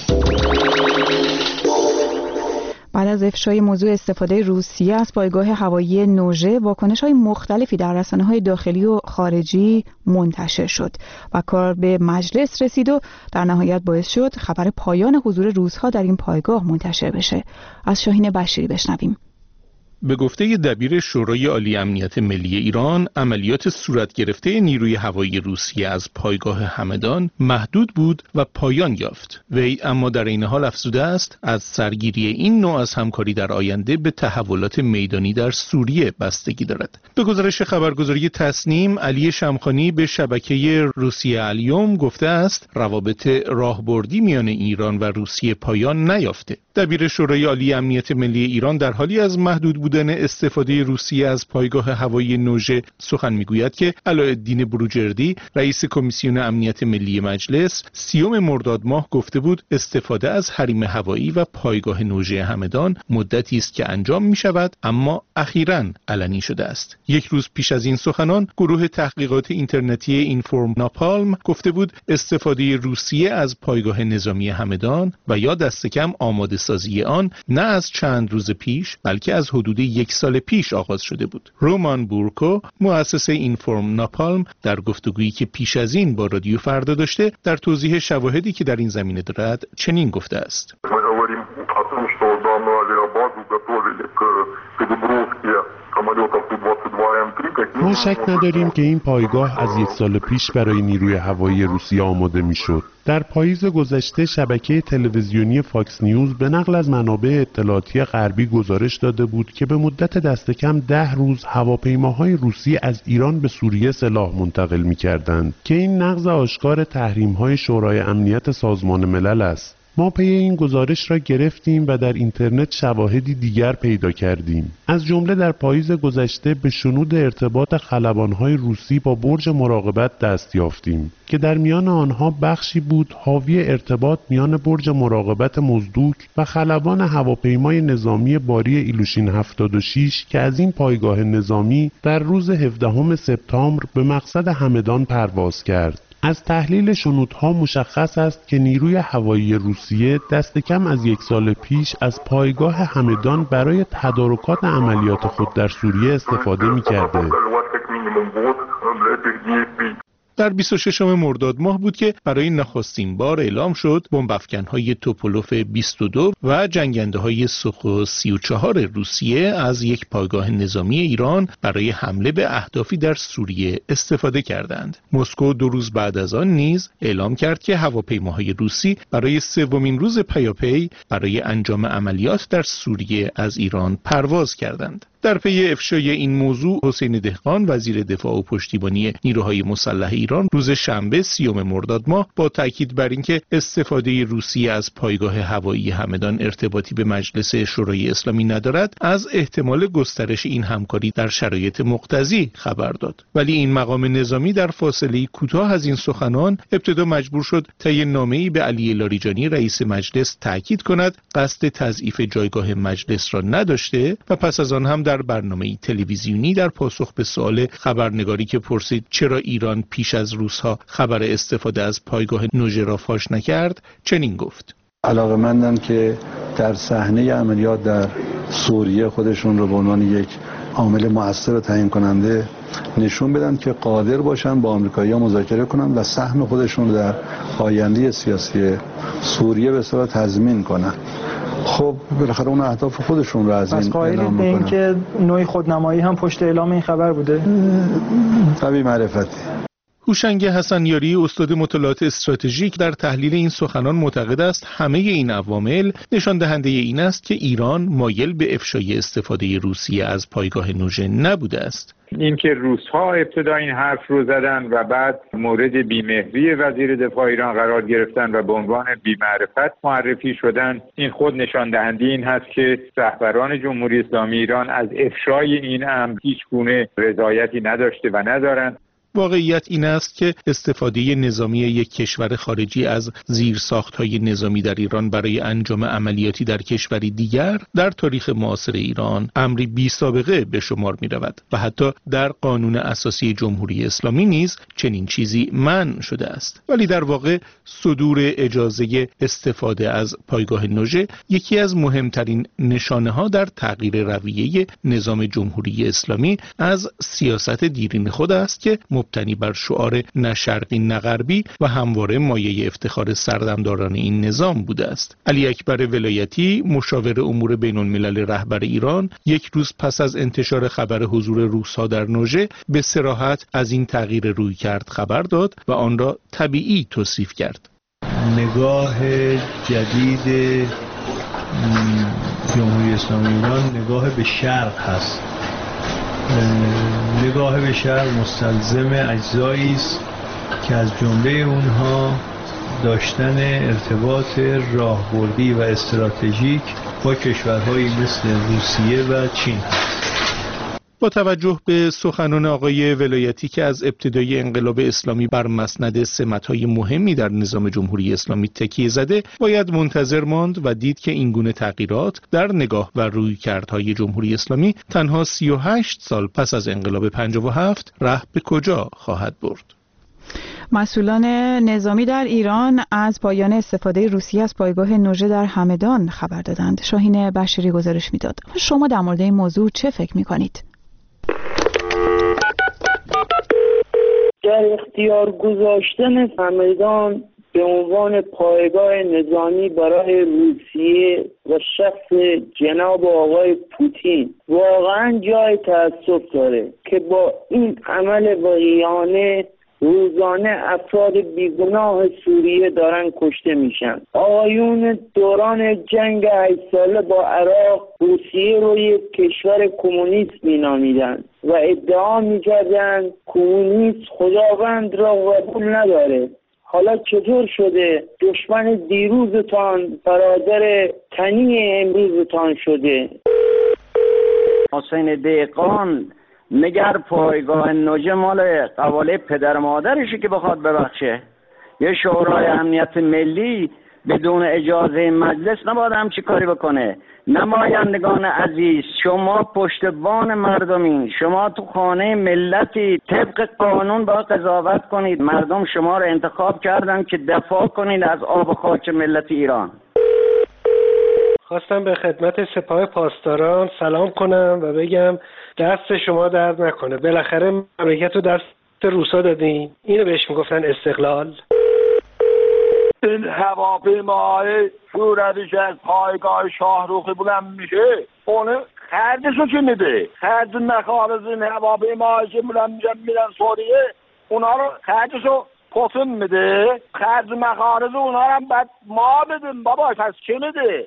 بعد از افشای موضوع استفاده روسیه از پایگاه هوایی نوژه، واکنش‌های مختلفی در رسانه‌های داخلی و خارجی منتشر شد و کار به مجلس رسید و در نهایت باعث شد خبر پایان حضور روس‌ها در این پایگاه منتشر بشه. از شاهین بشیری بشنویم. به گفته دبیر شورای عالی امنیت ملی ایران، عملیات صورت گرفته نیروی هوایی روسیه از پایگاه همدان محدود بود و پایان یافت. وی اما در این حال افزوده است از سرگیری این نوع از همکاری در آینده به تحولات میدانی در سوریه بستگی دارد. به گزارش خبرگزاری تسنیم، علی شمخانی به شبکه روسیه الیوم گفته است روابط راهبردی میان ایران و روسیه پایان نیافته. دبیر شورای عالی امنیت ملی ایران در حالی از محدود بودن استفاده روسیه از پایگاه هوایی نوژه سخن میگوید که علاءالدین بروجردی رئیس کمیسیون امنیت ملی مجلس سیوم مرداد ماه گفته بود استفاده از حریم هوایی و پایگاه نوژه همدان مدتی است که انجام می شود اما اخیراً علنی شده است. یک روز پیش از این سخنان گروه تحقیقات اینترنتی اینفورم ناپالم گفته بود استفاده روسیه از پایگاه نظامی همدان و یا دست کم آماده سازی آن نه از چند روز پیش بلکه از حدود یک سال پیش آغاز شده بود. رومان بورکو مؤسس اینفورم ناپالم در گفتگویی که پیش از این با رادیو فردا داشته در توضیح شواهدی که در این زمینه دارد چنین گفته است. ما شک نداریم که این پایگاه از یک سال پیش برای نیروی هوایی روسیه آماده میشد. در پاییز گذشته شبکه تلویزیونی فاکس نیوز به نقل از منابع اطلاعاتی غربی گزارش داده بود که به مدت دست کم ده روز هواپیماهای روسی از ایران به سوریه سلاح منتقل می‌کردند که این نقض آشکار تحریم‌های شورای امنیت سازمان ملل است. ما پی این گزارش را گرفتیم و در اینترنت شواهدی دیگر پیدا کردیم. از جمله در پاییز گذشته به شنود ارتباط خلبان‌های روسی با برج مراقبت دست یافتیم که در میان آنها بخشی بود حاوی ارتباط میان برج مراقبت مزدوک و خلبان هواپیمای نظامی باری ایلوشین هفتاد و شش که از این پایگاه نظامی در روز هفدهم سپتامبر به مقصد همدان پرواز کرد. از تحلیل شنودها مشخص است که نیروی هوایی روسیه دست کم از یک سال پیش از پایگاه همدان برای تدارکات عملیات خود در سوریه استفاده می‌کرده. در بیست و ششم مرداد ماه بود که برای نخستین بار اعلام شد بمب افکن‌های توپولوف بیست و دو و جنگنده‌های سوخو سی و چهار روسیه از یک پایگاه نظامی ایران برای حمله به اهدافی در سوریه استفاده کردند. مسکو دو روز بعد از آن نیز اعلام کرد که هواپیماهای روسی برای سومین روز پیاپی برای انجام عملیات در سوریه از ایران پرواز کردند. در پی افشای این موضوع حسین دهقان وزیر دفاع و پشتیبانی نیروهای مسلح ایران روز شنبه سیوم مرداد ماه با تاکید بر اینکه استفاده روسیه از پایگاه هوایی همدان ارتباطی به مجلس شورای اسلامی ندارد از احتمال گسترش این همکاری در شرایط مقتضی خبر داد. ولی این مقام نظامی در فاصله کوتاه از این سخنان ابتدا مجبور شد طی نامه‌ای به علی لاریجانی رئیس مجلس تاکید کند قصد تضعیف جایگاه مجلس را نداشته و پس از آن هم در برنامه تلویزیونی در پاسخ به سوال خبرنگاری که پرسید چرا ایران پیش از روس‌ها خبر استفاده از پایگاه نوژه را فاش نکرد چنین گفت: علاقه‌مندن که در صحنه عملیات در سوریه خودشون رو به عنوان یک عامل مؤثر و تعیین کننده نشون بدن که قادر باشن با آمریکایی‌ها مذاکره کنن و سهم خودشون رو در آینده سیاسی سوریه به صورت تضمین کنن. خب بالاخره اون اهداف خودشون رو از این اعلام میکنن. این که نوعی خودنمایی هم پشت اعلام این خبر بوده؟ طبیعی معرفتی. هوشنگ حسنیاری استاد مطالعات استراتژیک در تحلیل این سخنان معتقد است همه این عوامل نشان دهنده این است که ایران مایل به افشای استفاده روسیه از پایگاه نوژه نبوده است. اینکه روس‌ها ابتدا این حرف رو زدن و بعد مورد بی‌مهری وزیر دفاع ایران قرار گرفتن و به عنوان بی‌معرفت معرفی شدن، این خود نشان دهنده این هست که رهبران جمهوری اسلامی ایران از افشای این امر هیچ گونه رضایتی نداشته و ندارند. واقعیت این است که استفاده نظامی یک کشور خارجی از زیرساخت‌های نظامی در ایران برای انجام عملیاتی در کشوری دیگر در تاریخ معاصر ایران امری بی سابقه به شمار می‌رود و حتی در قانون اساسی جمهوری اسلامی نیز چنین چیزی منع شده است. ولی در واقع صدور اجازه استفاده از پایگاه نوژه یکی از مهمترین نشانه‌ها در تغییر رویه نظام جمهوری اسلامی از سیاست دیرین خود است که مبتنی بر شعار نه شرقی نه غربی و همواره مایه افتخار سردمداران این نظام بوده است. علی اکبر ولایتی مشاور امور بین الملل رهبر ایران یک روز پس از انتشار خبر حضور روس‌ها در نوژه به صراحت از این تغییر رویکرد خبر داد و آن را طبیعی توصیف کرد. نگاه جدید جمهوری اسلامی ایران نگاه به شرق هست. نگاه به شرق مستلزم اجزایی است که از جمله اونها داشتن ارتباط راهبردی و استراتژیک با کشورهایی مثل روسیه و چین هست. با توجه به سخنان آقای ولایتی که از ابتدای انقلاب اسلامی بر مسند سمت‌های مهمی در نظام جمهوری اسلامی تکیه زده، باید منتظر ماند و دید که این گونه تغییرات در نگاه و رویکردهای جمهوری اسلامی تنها سی و هشت سال پس از انقلاب پنجاه و هفت ره به کجا خواهد برد. مسئولان نظامی در ایران از پایان استفاده روسیه از پایگاه نوژه در همدان خبر دادند. شاهین بشری گزارش میداد. شما در مورد این موضوع چه فکر می‌کنید؟ در اختیار گذاشتن همدان به عنوان پایگاه نظامی برای روسیه و شخص جناب آقای پوتین واقعا جای تأسف داره که با این عمل واقعیانه روزانه افراد بیگناه سوریه دارن کشته میشن. آقایون دوران جنگ هشت ساله با عراق روسیه رو یک کشور کمونیست مینامیدن و ادعا میکردن کمونیست خداوند را قبول نداره. حالا چطور شده دشمن دیروزتان برادر تنی امروزتان شده؟ حسین دهقان مگر پایگاه نوجه مال قواله پدر مادرشی که بخواد ببخشه؟ یه شورای امنیت ملی بدون اجازه مجلس نباید همچی کاری بکنه. نمایندگان عزیز، شما پشتبان مردمین، شما تو خانه ملتی، طبق قانون باید قضاوت کنید. مردم شما رو انتخاب کردن که دفاع کنید از آب و خاک ملت ایران. خواستم به خدمت سپاه پاسداران سلام کنم و بگم دست شما درد نکنه. بالاخره مملکت رو دست روسا دادین. اینو بهش میگفتن استقلال. این هواپیماهای شورویش از پایگاه شاهروخی بلند میشه، اونه خرجشو که میده؟ خرج مخارج این هواپیماهای که بلند میشن میرن سوریه، اونا رو خرجشو پسن میده؟ خرج مخارج اونا رو هم بعد ما بدیم بابا، پس چه میده؟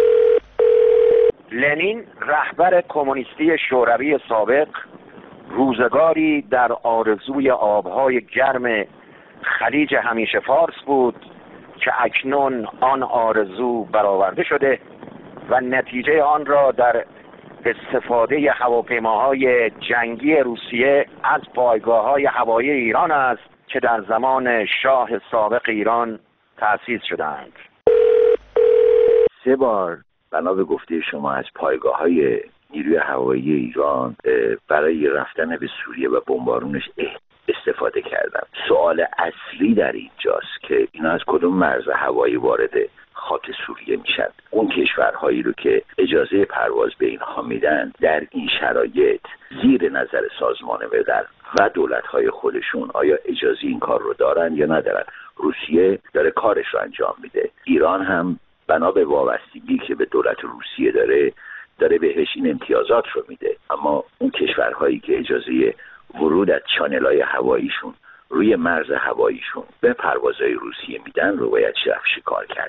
لنین رهبر کمونیستی شوروی سابق روزگاری در آرزوی آبهای گرم خلیج همیشه فارس بود که اکنون آن آرزو برآورده شده و نتیجه آن را در استفاده هواپیماهای جنگی روسیه از پایگاه‌های هوایی ایران است که در زمان شاه سابق ایران تأسیس شدند. سه بار بنا به گفته شما از پایگاه‌های نیروی هوایی ایران برای رفتن به سوریه و بمبارونش استفاده کردن. سوال اصلی در اینجاست که اینا از کدوم مرز هوایی وارد خاک سوریه میشن؟ اون کشورهایی رو که اجازه پرواز به اینها میدن در این شرایط زیر نظر سازمان ملل و دولت‌های خودشون آیا اجازه این کار رو دارن یا ندارن؟ روسیه داره کارش رو انجام میده، ایران هم بنا به وابستگی که به دولت روسیه داره داره بهش این امتیازات رو میده. اما اون کشورهایی که اجازه ورود از چانل‌های هواییشون روی مرز هواییشون به پروازهای روسیه میدن رو باید شرف شکار کرد.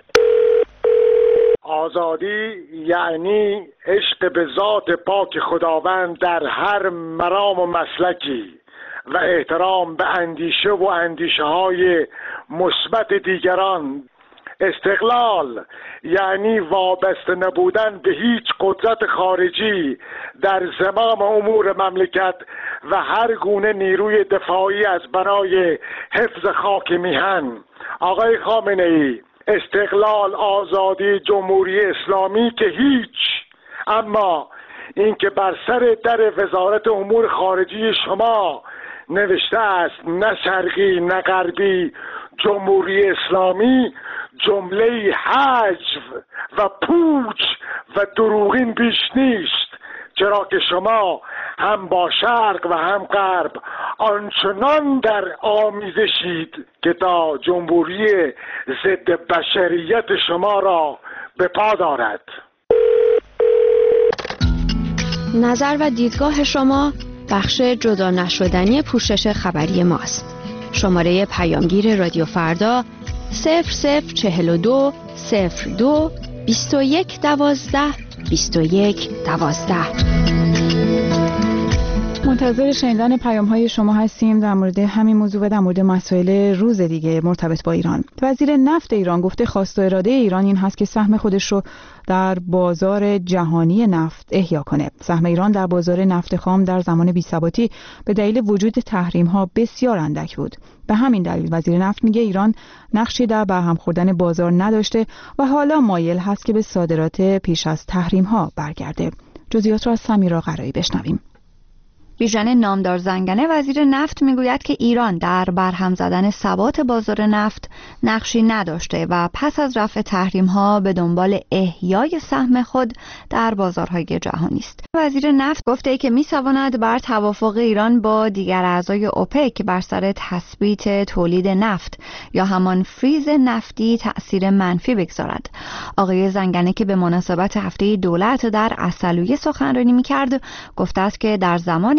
آزادی یعنی عشق به ذات پاک خداوند در هر مرام و مسلکی و احترام به اندیشه و اندیشه های مثبت دیگران. استقلال یعنی وابسته نبودن به هیچ قدرت خارجی در زمام امور مملکت و هر گونه نیروی دفاعی از بنای حفظ خاک میهن. آقای خامنه ای، استقلال، آزادی، جمهوری اسلامی که هیچ، اما اینکه بر سر در وزارت امور خارجی شما نوشته است نه شرقی نه غربی، جمهوری اسلامی، جمله حجو و پوچ و دروغین بیش نیست، چرا که شما هم با شرق و هم غرب آنچنان در آمیزشید که تا جمهوری ضد بشریت شما را به پا دارد. نظر و دیدگاه شما بخش جدا نشدنی پوشش خبری ماست. شماره پیامگیر رادیو فردا صفر صفر چهل و دو صفر دو بیست و یک دوازده بیست و یک دوازده. منتظر شنیدن پیام های شما هستیم در مورد همین موضوع و در مورد مسائل روز دیگه مرتبط با ایران. وزیر نفت ایران گفته خواست و اراده ایران این هست که سهم خودش رو در بازار جهانی نفت احیا کنه. سهم ایران در بازار نفت خام در زمان بی‌ثباتی به دلیل وجود تحریم ها بسیار اندک بود. به همین دلیل وزیر نفت میگه ایران نقشی در برهم خوردن بازار نداشته و حالا مایل هست که به صادرات پیش از تحریم ها برگرده. جزئیات را از سمیرا قرایی بشنویم. بیژن نامدار زنگنه وزیر نفت میگوید که ایران در برهم زدن ثبات بازار نفت نقشی نداشته و پس از رفع تحریم‌ها به دنبال احیای سهم خود در بازارهای جهانی است. وزیر نفت گفته که می‌تواند بر توافق ایران با دیگر اعضای اوپک بر سر تثبیت تولید نفت یا همان فریز نفتی تأثیر منفی بگذارد. آقای زنگنه که به مناسبت هفته دولت در عسلویه سخنرانی می‌کرد گفته است که در زمان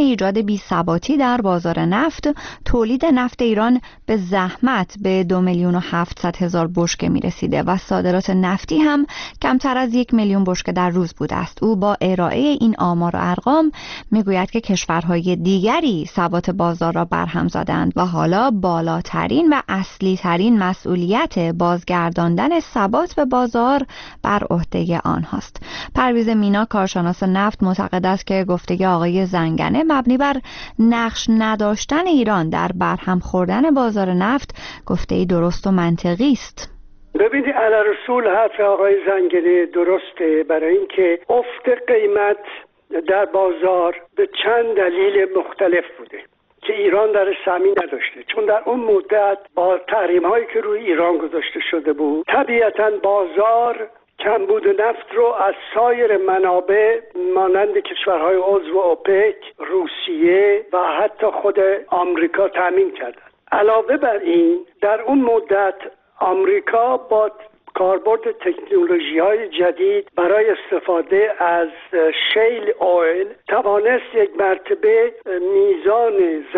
ایجاد بی‌ثباتی در بازار نفت، تولید نفت ایران به زحمت به دو میلیون و هفتصد هزار بشکه می‌رسیده و صادرات نفتی هم کمتر از یک میلیون بشکه در روز بوده است. او با ارائه این آمار و ارقام میگوید که کشورهای دیگری ثبات بازار را برهم زدند و حالا بالاترین و اصلی ترین مسئولیت بازگرداندن ثبات به بازار بر عهده آنهاست. پرویز مینا کارشناس نفت معتقد است که گفته آقای زنگنه مبنی بر نقش نداشتن ایران در برهم خوردن بازار نفت گفته درست و منطقی است. ببینید علارسول حرف آقای زنگنه درسته، برای اینکه افت قیمت در بازار به چند دلیل مختلف بوده که ایران در سهمی نداشته، چون در اون مدت با تحریم هایی که روی ایران گذاشته شده بود طبیعتاً بازار کمبود نفت رو از سایر منابع مانند کشورهای عضو اوپک، روسیه و حتی خود آمریکا تامین کردند. علاوه بر این در اون مدت آمریکا با کاربرد تکنولوژی‌های جدید برای استفاده از شیل اویل توانست یک مرتبه میزان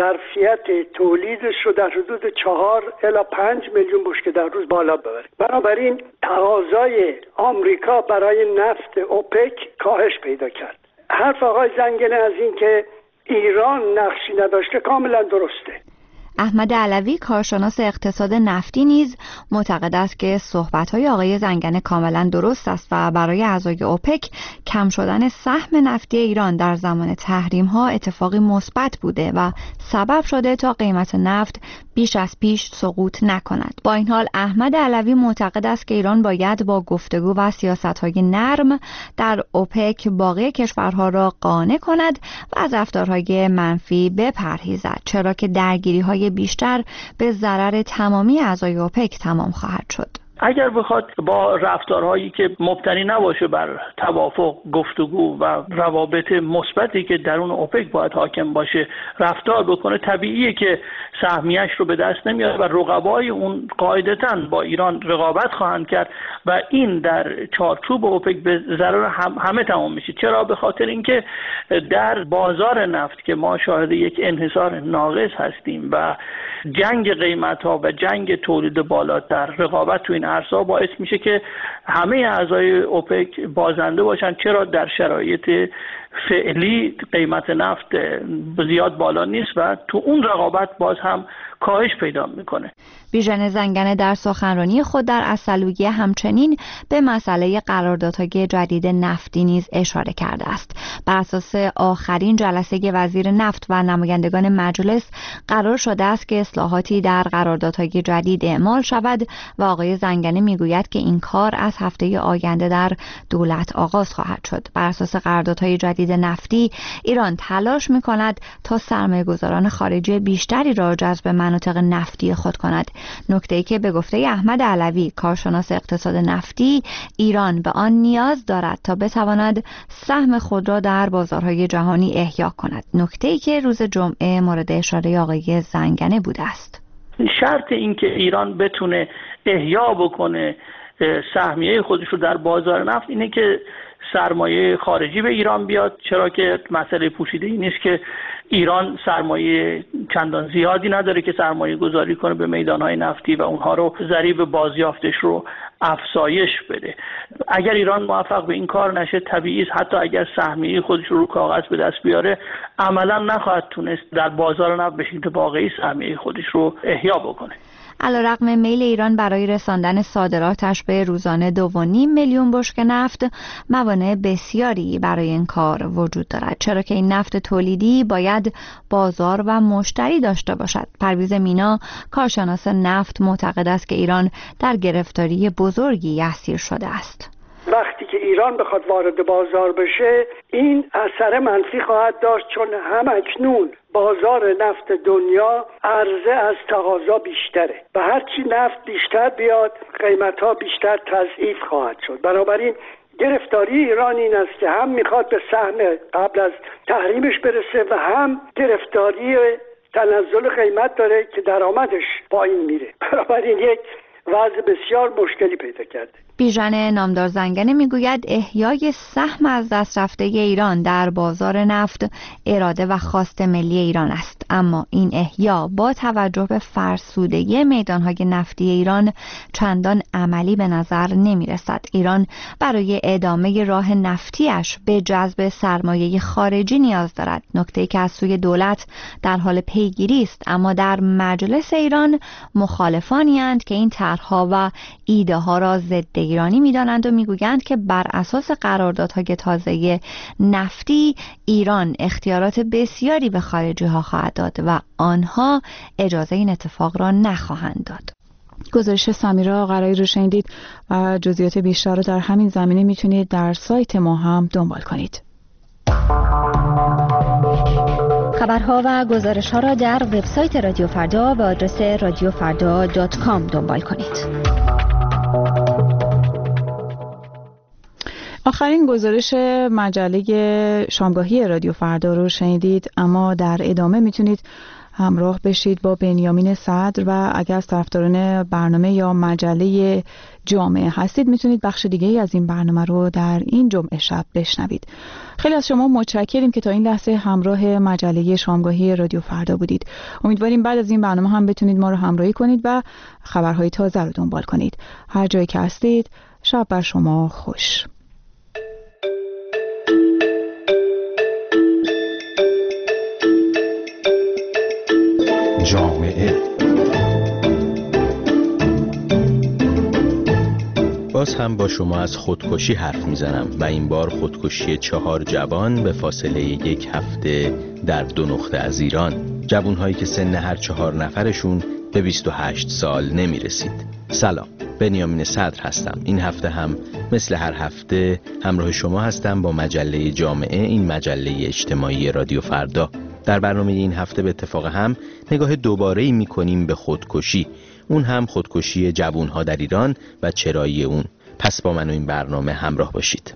ظرفیت تولیدش رو در حدود چهار الی پنج میلیون بشکه در روز بالا ببره. بنابراین تقاضای آمریکا برای نفت اوپک کاهش پیدا کرد. حرف آقای زنگنه از این که ایران نقشی نداشته کاملا درسته. احمد علوی کارشناس اقتصاد نفتی نیز معتقد است که صحبت‌های آقای زنگنه کاملا درست است و برای اعضای اوپک کم شدن سهم نفتی ایران در زمان تحریم‌ها اتفاقی مثبت بوده و سبب شده تا قیمت نفت بیش از پیش سقوط نکند. با این حال احمد علوی معتقد است که ایران باید با گفتگو و سیاست‌های نرم در اوپک باقی کشورها را قانع کند و از رفتارهای منفی بپرهیزد، چرا که درگیری‌های بیشتر به ضرر تمامی اعضای اوپک تمام خواهد شد. اگر بخواد با رفتارهایی که مبتنی نباشه بر توافق، گفتگو و روابط مثبتی که درون اوپک باید حاکم باشه رفتار بکنه، طبیعیه که سهمیش رو به دست نمیاره و رقبای اون قاعدتاً با ایران رقابت خواهند کرد و این در چارچوب اوپک به ضرر هم همه تمام میشه. چرا؟ به خاطر اینکه در بازار نفت که ما شاهد یک انحصار ناقص هستیم و جنگ قیمت‌ها و جنگ تولید بالاتر، رقابت تو این عرصه باعث میشه که همه اعضای اوپک بازنده باشن. چرا؟ در شرایط فعلی قیمت نفت زیاد بالا نیست و تو اون رقابت باز هم کاهش پیدا میکنه. بیژن زنگنه در سخنرانی خود در عسلویه همچنین به مسئله قراردادهای جدید نفتی نیز اشاره کرده است. بر اساس آخرین جلسه وزیر نفت و نمایندگان مجلس قرار شده است که اصلاحاتی در قراردادهای جدید اعمال شود و آقای زنگنه میگوید که این کار از هفته آینده در دولت آغاز خواهد شد. بر اساس قراردادهای جدید نفتی ایران تلاش میکند تا سرمایه‌گذاران خارجی بیشتری را جذب مناطق نفتی خود کند. نکته‌ای که به گفته احمد علوی کارشناس اقتصاد نفتی ایران به آن نیاز دارد تا بتواند سهم خود را در بازارهای جهانی احیا کند. نکته‌ای که روز جمعه مورد اشاره آقای زنگنه بوده است. شرط این که ایران بتونه احیا بکنه سهمیه خودش رو در بازار نفت اینه که سرمایه خارجی به ایران بیاد، چرا که مسئله پوشیده‌ای نیست که ایران سرمایه چندان زیادی نداره که سرمایه گذاری کنه به میدانهای نفتی و اونها رو ضریب بازیافتش رو افزایش بده. اگر ایران موفق به این کار نشه طبیعی است حتی اگر سهمیه خودش رو رو کاغذ به دست بیاره عملا نخواهد تونست در بازار نفت به شکل واقعی سهمیه خودش رو احیا بکنه. علیرغم میل ایران برای رساندن صادراتش به روزانه دو و نیم میلیون بشکه نفت، موانع بسیاری برای این کار وجود دارد، چرا که این نفت تولیدی باید بازار و مشتری داشته باشد. پرویز مینا کارشناس نفت معتقد است که ایران در گرفتاری بزرگی اسیر شده است. وقتی که ایران بخواد وارد بازار بشه این اثر منفی خواهد داشت، چون هم اکنون بازار نفت دنیا عرضه از تقاضا بیشتره و هرچی نفت بیشتر بیاد قیمتها بیشتر تضعیف خواهد شد. بنابراین گرفتاری ایران این است که هم میخواد به سهم قبل از تحریمش برسه و هم گرفتاری تنزل قیمت داره که درآمدش پایین میره. بنابراین یک وضع بسیار مشکلی پیدا کرده. بیژن نامدار زنگنه میگوید احیای سهم از دست رفته ایران در بازار نفت اراده و خواست ملی ایران است، اما این احیا با توجه به فرسودگی میدانهای نفتی ایران چندان عملی به نظر نمی رسد. ایران برای ادامه راه نفتیش به جذب سرمایه خارجی نیاز دارد، نکته‌ای که از سوی دولت در حال پیگیری است، اما در مجلس ایران مخالفانی اند که این طرح‌ها و ایده ها را ضد ایرانی می‌دانند و می‌گویند که بر اساس قراردادهای تازه نفتی ایران اختیارات بسیاری به خارجی‌ها خواهد داد و آنها اجازه این اتفاق را نخواهند داد. گزارش سمیرا قرایی رو شنیدید و جزئیات بیشتر رو در همین زمینه میتونید در سایت ما هم دنبال کنید. خبرها و گزارش‌ها را در وبسایت رادیو فردا به آدرس رادیو فردا دات کام دنبال کنید. آخرین گزارش مجله شامگاهی رادیو فردا رو شنیدید، اما در ادامه میتونید همراه بشید با بنیامین صدر و اگر از طرفداران برنامه یا مجله جامعه هستید میتونید بخش دیگه ای از این برنامه رو در این جمعه شب بشنوید. خیلی از شما متشکریم که تا این لحظه همراه مجله شامگاهی رادیو فردا بودید. امیدواریم بعد از این برنامه هم بتونید ما رو همراهی کنید و خبرهای تازه رو دنبال کنید. هر جایی که هستید شب بر شما خوش. جامعه باز هم با شما از خودکشی حرف میزنم و این بار خودکشی چهار جوان به فاصله یک هفته در دو نقطه از ایران. جوانهایی که سن هر چهار نفرشون به بیست و هشت سال نمیرسید. سلام، بنیامین صدر هستم. این هفته هم مثل هر هفته همراه شما هستم با مجله جامعه، این مجله اجتماعی رادیو فردا. در برنامه این هفته به اتفاق هم نگاه دوباره‌ای می‌کنیم به خودکشی، اون هم خودکشی جوان‌ها در ایران و چرایی اون. پس با من و این برنامه همراه باشید.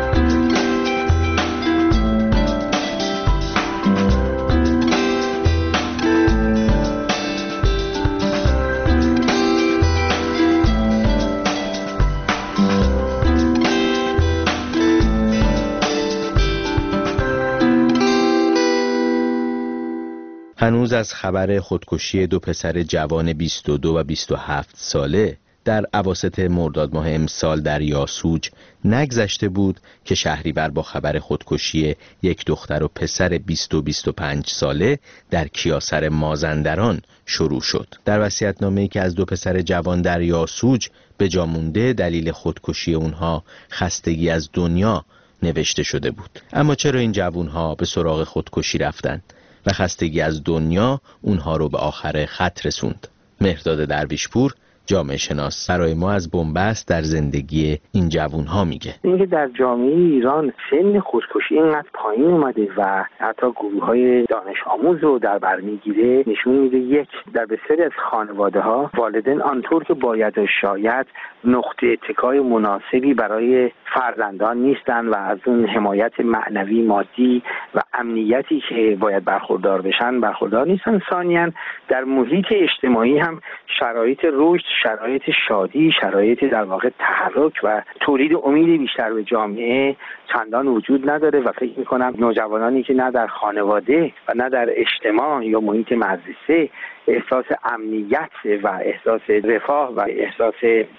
هنوز از خبر خودکشی دو پسر جوان بیست و دو و بیست و هفت ساله در اواسط مرداد ماه امسال در یاسوج نگذشته بود که شهریور با خبر خودکشی یک دختر و پسر بیست و بیست و پنج ساله در کیاسر مازندران شروع شد. در وصیت‌نامه‌ای که از دو پسر جوان در یاسوج به جا مونده دلیل خودکشی اونها خستگی از دنیا نوشته شده بود. اما چرا این جوانها به سراغ خودکشی رفتند و خستگی از دنیا اونها رو به آخر خط رسوند؟ مهرداد درویشپور جامعه شناس برای ما از بنبست در زندگی این جوانها میگه. اینکه در جامعه ایران سن خودکشی اینقدر پایین اومده و حتی گروه‌های دانش آموز رو در بر میگیره نشون میده یک، در بسیاری از خانواده‌ها والدین آنطور که باید و شاید نقطه اتکای مناسبی برای فرزندان نیستن و از اون حمایت معنوی، مادی و امنیتی که باید برخوردار بشن برخوردار نیستن. ثانیاً در محیط اجتماعی هم شرایط رشد، شرایط شادی، شرایط در واقع تحرک و تولید امید بیشتر به جامعه چندان وجود نداره و فکر میکنم نوجوانانی که نه در خانواده و نه در اجتماع یا محیط مدرسه احساس امنیت و احساس رفاه و احساس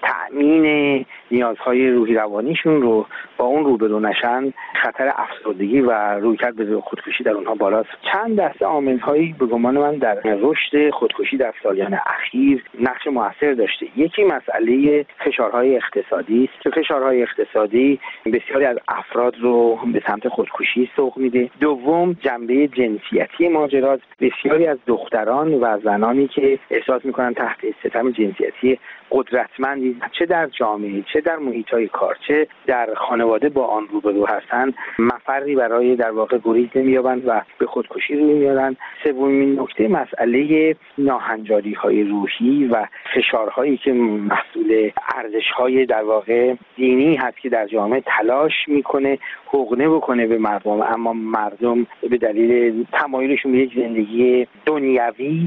تأمین نیازهای روحی روانیشون رو با اون روبرو نشن، خطر افسردگی و رویکرد به خودکشی در اونها بالاست. چند دسته عامل‌هایی به گمان من در رشد خودکشی در سالیان اخیر نقش موثر داشته. یکی مسئله فشارهای اقتصادی است که فشارهای اقتصادی بسیاری از افراد رو به سمت خودکشی سوق میده. دوم، جنبه جنسیتی ماجراست. بسیاری از دختران و زنانی که احساس میکنن تحت ستم جنسیتی قدرتمندی چه در جامعه، چه در محیط‌های کار، چه در خانواده با آن روبرو هستند، مفری برای در واقع گریز نمی‌یابند و به خودکشی روی میارن. سومین نکته مسئله ناهنجاری‌های روحی و فشارهایی که محصول ارزش‌های در واقع دینی هست که در جامعه تلاش میکنه حقنه بکنه به مردم، اما مردم به دلیل تمایلشون به یک زندگی دنیوی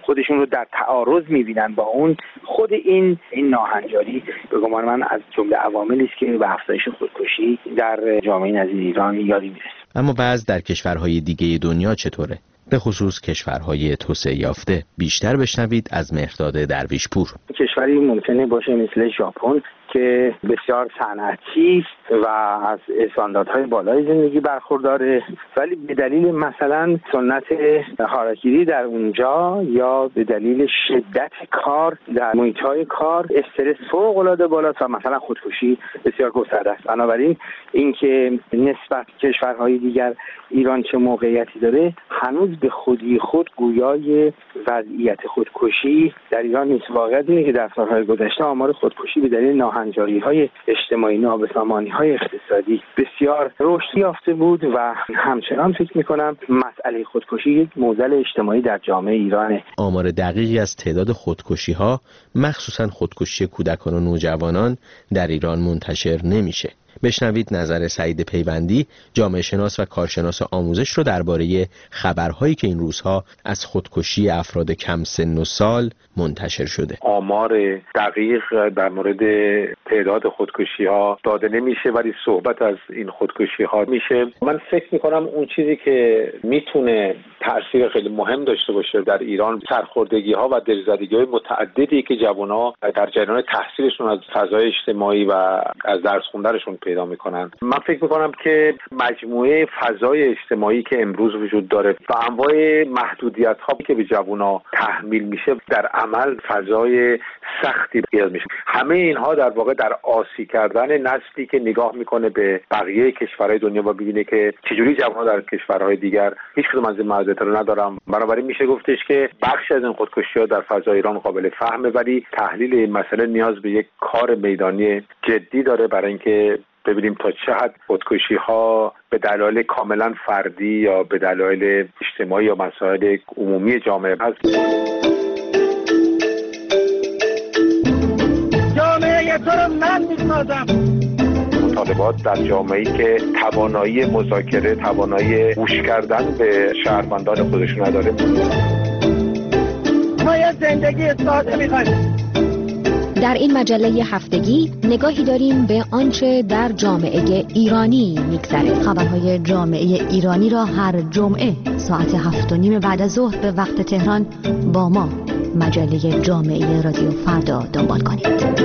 خودشون رو در تعارض میبینن با اون، خود این این ناهنجاری به گمان من از جمله عواملی است که به افزایش خودکشی در جامعه نظیر ایران یادی میرسه. اما بعض در کشورهای دیگه دنیا چطوره؟ به خصوص کشورهای توسعه یافته. بیشتر بشنوید از مهرداد درویشپور. کشوری ممکنه باشه مثل ژاپن که بسیار صنعتی و از استانداردهای بالای زندگی برخورداره، ولی به دلیل مثلا سنت هاراکیری در اونجا یا به دلیل شدت کار در محیط‌های کار استرس فوق‌العاده بالاست و مثلا خودکشی بسیار گسترده است. بنابراین اینکه نسبت کشورهای دیگر ایران چه موقعیتی داره هنوز به خودی خود گویای وضعیت خودکشی در ایران نیست. واقعیت اینه که در سالهای گذشته آمار خودکشی به دلیل ناهنجاری‌های اجتماعی، نابسامانی‌های اقتصادی بسیار رشد یافته بود و همچنان فکر می‌کنم مسئله خودکشی یک معضل اجتماعی در جامعه ایرانه. آمار دقیقی از تعداد خودکشی‌ها، مخصوصاً خودکشی کودکان و نوجوانان در ایران منتشر نمیشه. بشنوید نظر سعید پیوندی، جامعه شناس و کارشناس آموزش رو درباره خبرهایی که این روزها از خودکشی افراد کم سن و سال منتشر شده. آمار دقیق در مورد تعداد خودکشی ها داده نمیشه، ولی صحبت از این خودکشی ها میشه. من فکر میکنم اون چیزی که میتونه تأثیر خیلی مهم داشته باشه در ایران، سرخوردگی ها و دلزدگی های متعددی که جوان ها در جریان تحصیلشون از فضای اجتماعی و از درس خوندنشون پیدا میکنن. من فکر میکنم که مجموعه فضای اجتماعی که امروز وجود داره و انواع محدودیت ها که به جوونا تحمیل میشه در عمل فضای سختی ایجاد میشه. همه اینها در واقع در آسی کردن نسلی که نگاه میکنه به بقیه کشورهای دنیا و ببینه که چجوری جوونا در کشورهای دیگر، هیچ کدوم از این محدودیت‌ها رو ندارم. بنابراین میشه گفتش که بخشی از این خودکشی‌ها در فضای ایران قابل فهمه، ولی تحلیل این مسئله نیاز به یک کار میدانی جدی داره برای اینکه ببینیم تا چه حد خودکشی ها به دلایل کاملا فردی یا به دلایل اجتماعی یا مسائل عمومی جامعه هست. جامعه تو رو من میسازم. مطالبات در جامعه‌ای که توانایی مذاکره، توانایی گوش کردن به شهروندان خودشون نداره. ما یه زندگی ساده می‌خوایم. در این مجله هفتگی نگاهی داریم به آنچه در جامعه ایرانی میگذره. خبرهای جامعه ایرانی را هر جمعه ساعت هفت و نیم بعد از ظهر به وقت تهران با ما مجله جامعه رادیو فردا دنبال کنید.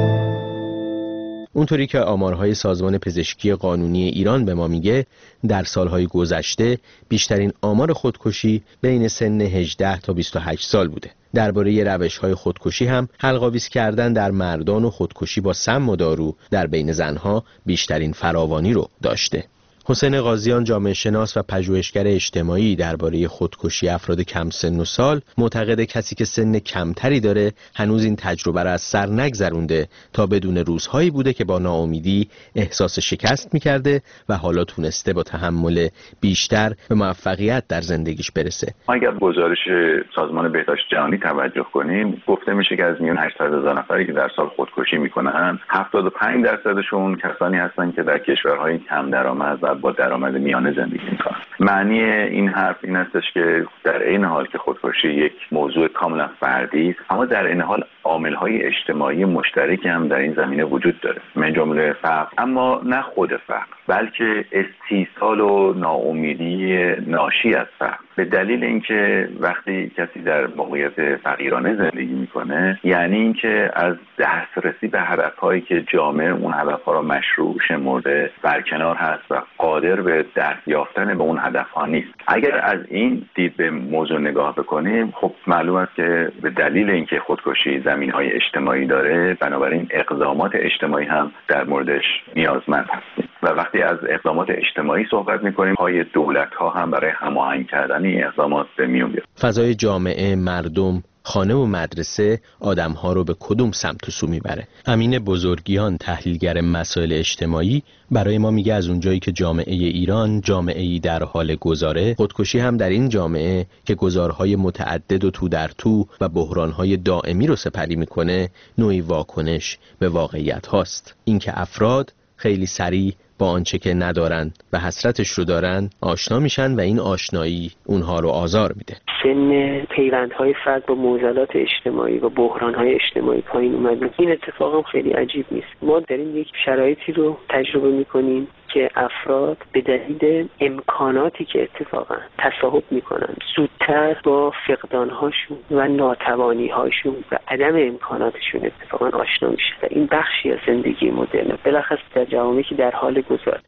اونطوری که آمارهای سازمان پزشکی قانونی ایران به ما میگه، در سالهای گذشته بیشترین آمار خودکشی بین سن هجده تا بیست و هشت سال بوده. درباره روش‌های خودکشی هم حلق‌آویز کردن در مردان و خودکشی با سم و دارو در بین زنها بیشترین فراوانی رو داشته. حسین قاضیان، جامعه شناس و پژوهشگر اجتماعی، درباره خودکشی افراد کم سن و سال معتقد کسی که سن کمتری داره هنوز این تجربه را از سر نگذرونده تا بدون روزهایی بوده که با ناامیدی احساس شکست می‌کرده و حالا تونسته با تحمل بیشتر به موفقیت در زندگیش برسه. اگر گزارش سازمان بهداشت جهانی توجه کنیم، گفته میشه که از میان هشتصد هزار نفری که در سال خودکشی میکنن، هفتاد و پنج درصدشون کسانی هستند که در کشورهای کم درآمد و با درآمد میانه زندگی میکنن. معنی این حرف این استش که در این حال که خودکشی یک موضوع کاملا فردی است، اما در این حال عامل‌های اجتماعی مشترکی هم در این زمینه وجود داره، من جمله فقر، اما نه خود فقر، بلکه استیصال و ناامیدی ناشی از فقر. به دلیل اینکه وقتی کسی در موقعیت فقیرانه زندگی میکنه، یعنی اینکه از دسترسی به هدفهایی که جامعه اون هدفها را مشروع شمرده برکنار هست و قادر به دست یافتن به اون هدفها نیست. اگر از این دید به موضوع نگاه بکنیم، خب معلوم است که به دلیل اینکه خودکشی زمینهای اجتماعی داره، بنابراین اقدامات اجتماعی هم در موردش نیازمند هستیم. و وقتی از اقدامات اجتماعی صحبت میکنیم، پای دولت ها هم برای هماهنگ کردن این اقدامات به میون بیاد. فضای جامعه، مردم، خانه و مدرسه آدم‌ها رو به کدوم سمت و سو میبره؟ امین بزرگیان، تحلیلگر مسائل اجتماعی، برای ما میگه از اونجایی که جامعه ایران جامعه‌ای در حال گذاره، خودکشی هم در این جامعه که گذارهای متعدد و تو در تو و بحرانهای دائمی رو سپری میکنه، نوعی واکنش به واقعیت هاست. اینکه افراد خیلی سریع با آنچه که ندارن و حسرتش رو دارن آشنا میشن و این آشنایی اونها رو آزار میده. سن پیوندهای فرد با معضلات اجتماعی و بحرانهای اجتماعی پایین اومده. این اتفاق هم خیلی عجیب نیست. ما داریم یک شرایطی رو تجربه میکنیم که افراد به دلیل امکاناتی که اتفاقا تصاحب میکنن زودتر با فقدانهاشون و ناتوانیهاشون و عدم امکاناتشون اتفاقا آشنا میشه و این بخشی از زندگی مدرنه، بلخص در جوامعی که در حال گذار.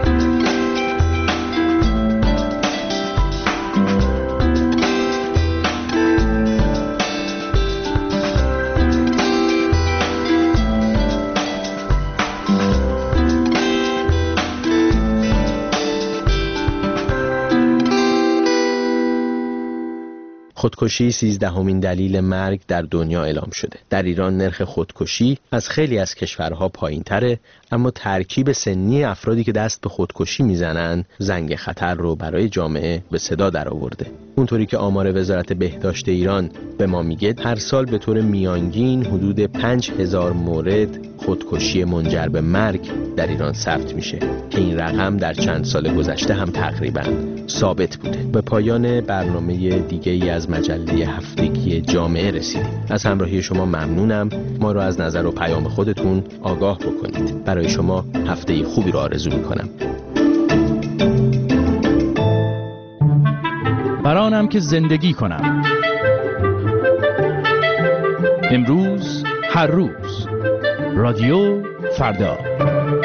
خودکشی سیزدهمین دلیل مرگ در دنیا اعلام شده. در ایران نرخ خودکشی از خیلی از کشورها پایین‌تره، اما ترکیب سنی افرادی که دست به خودکشی میزنن زنگ خطر رو برای جامعه به صدا درآورده. اونطوری که آمار وزارت بهداشت ایران به ما میگه هر سال به طور میانگین حدود پنج هزار مورد خودکشی منجر به مرگ در ایران ثبت میشه که این رقم در چند سال گذشته هم تقریباً ثابت بوده. به پایان برنامه دیگه ای از مجله هفتگی جامعه رسیدیم. از همراهی شما ممنونم. ما رو از نظر و پیام خودتون آگاه بکنید. برای شما هفته خوبی رو آرزو میکنم. برانم که زندگی کنم. امروز هر روز رادیو فردا.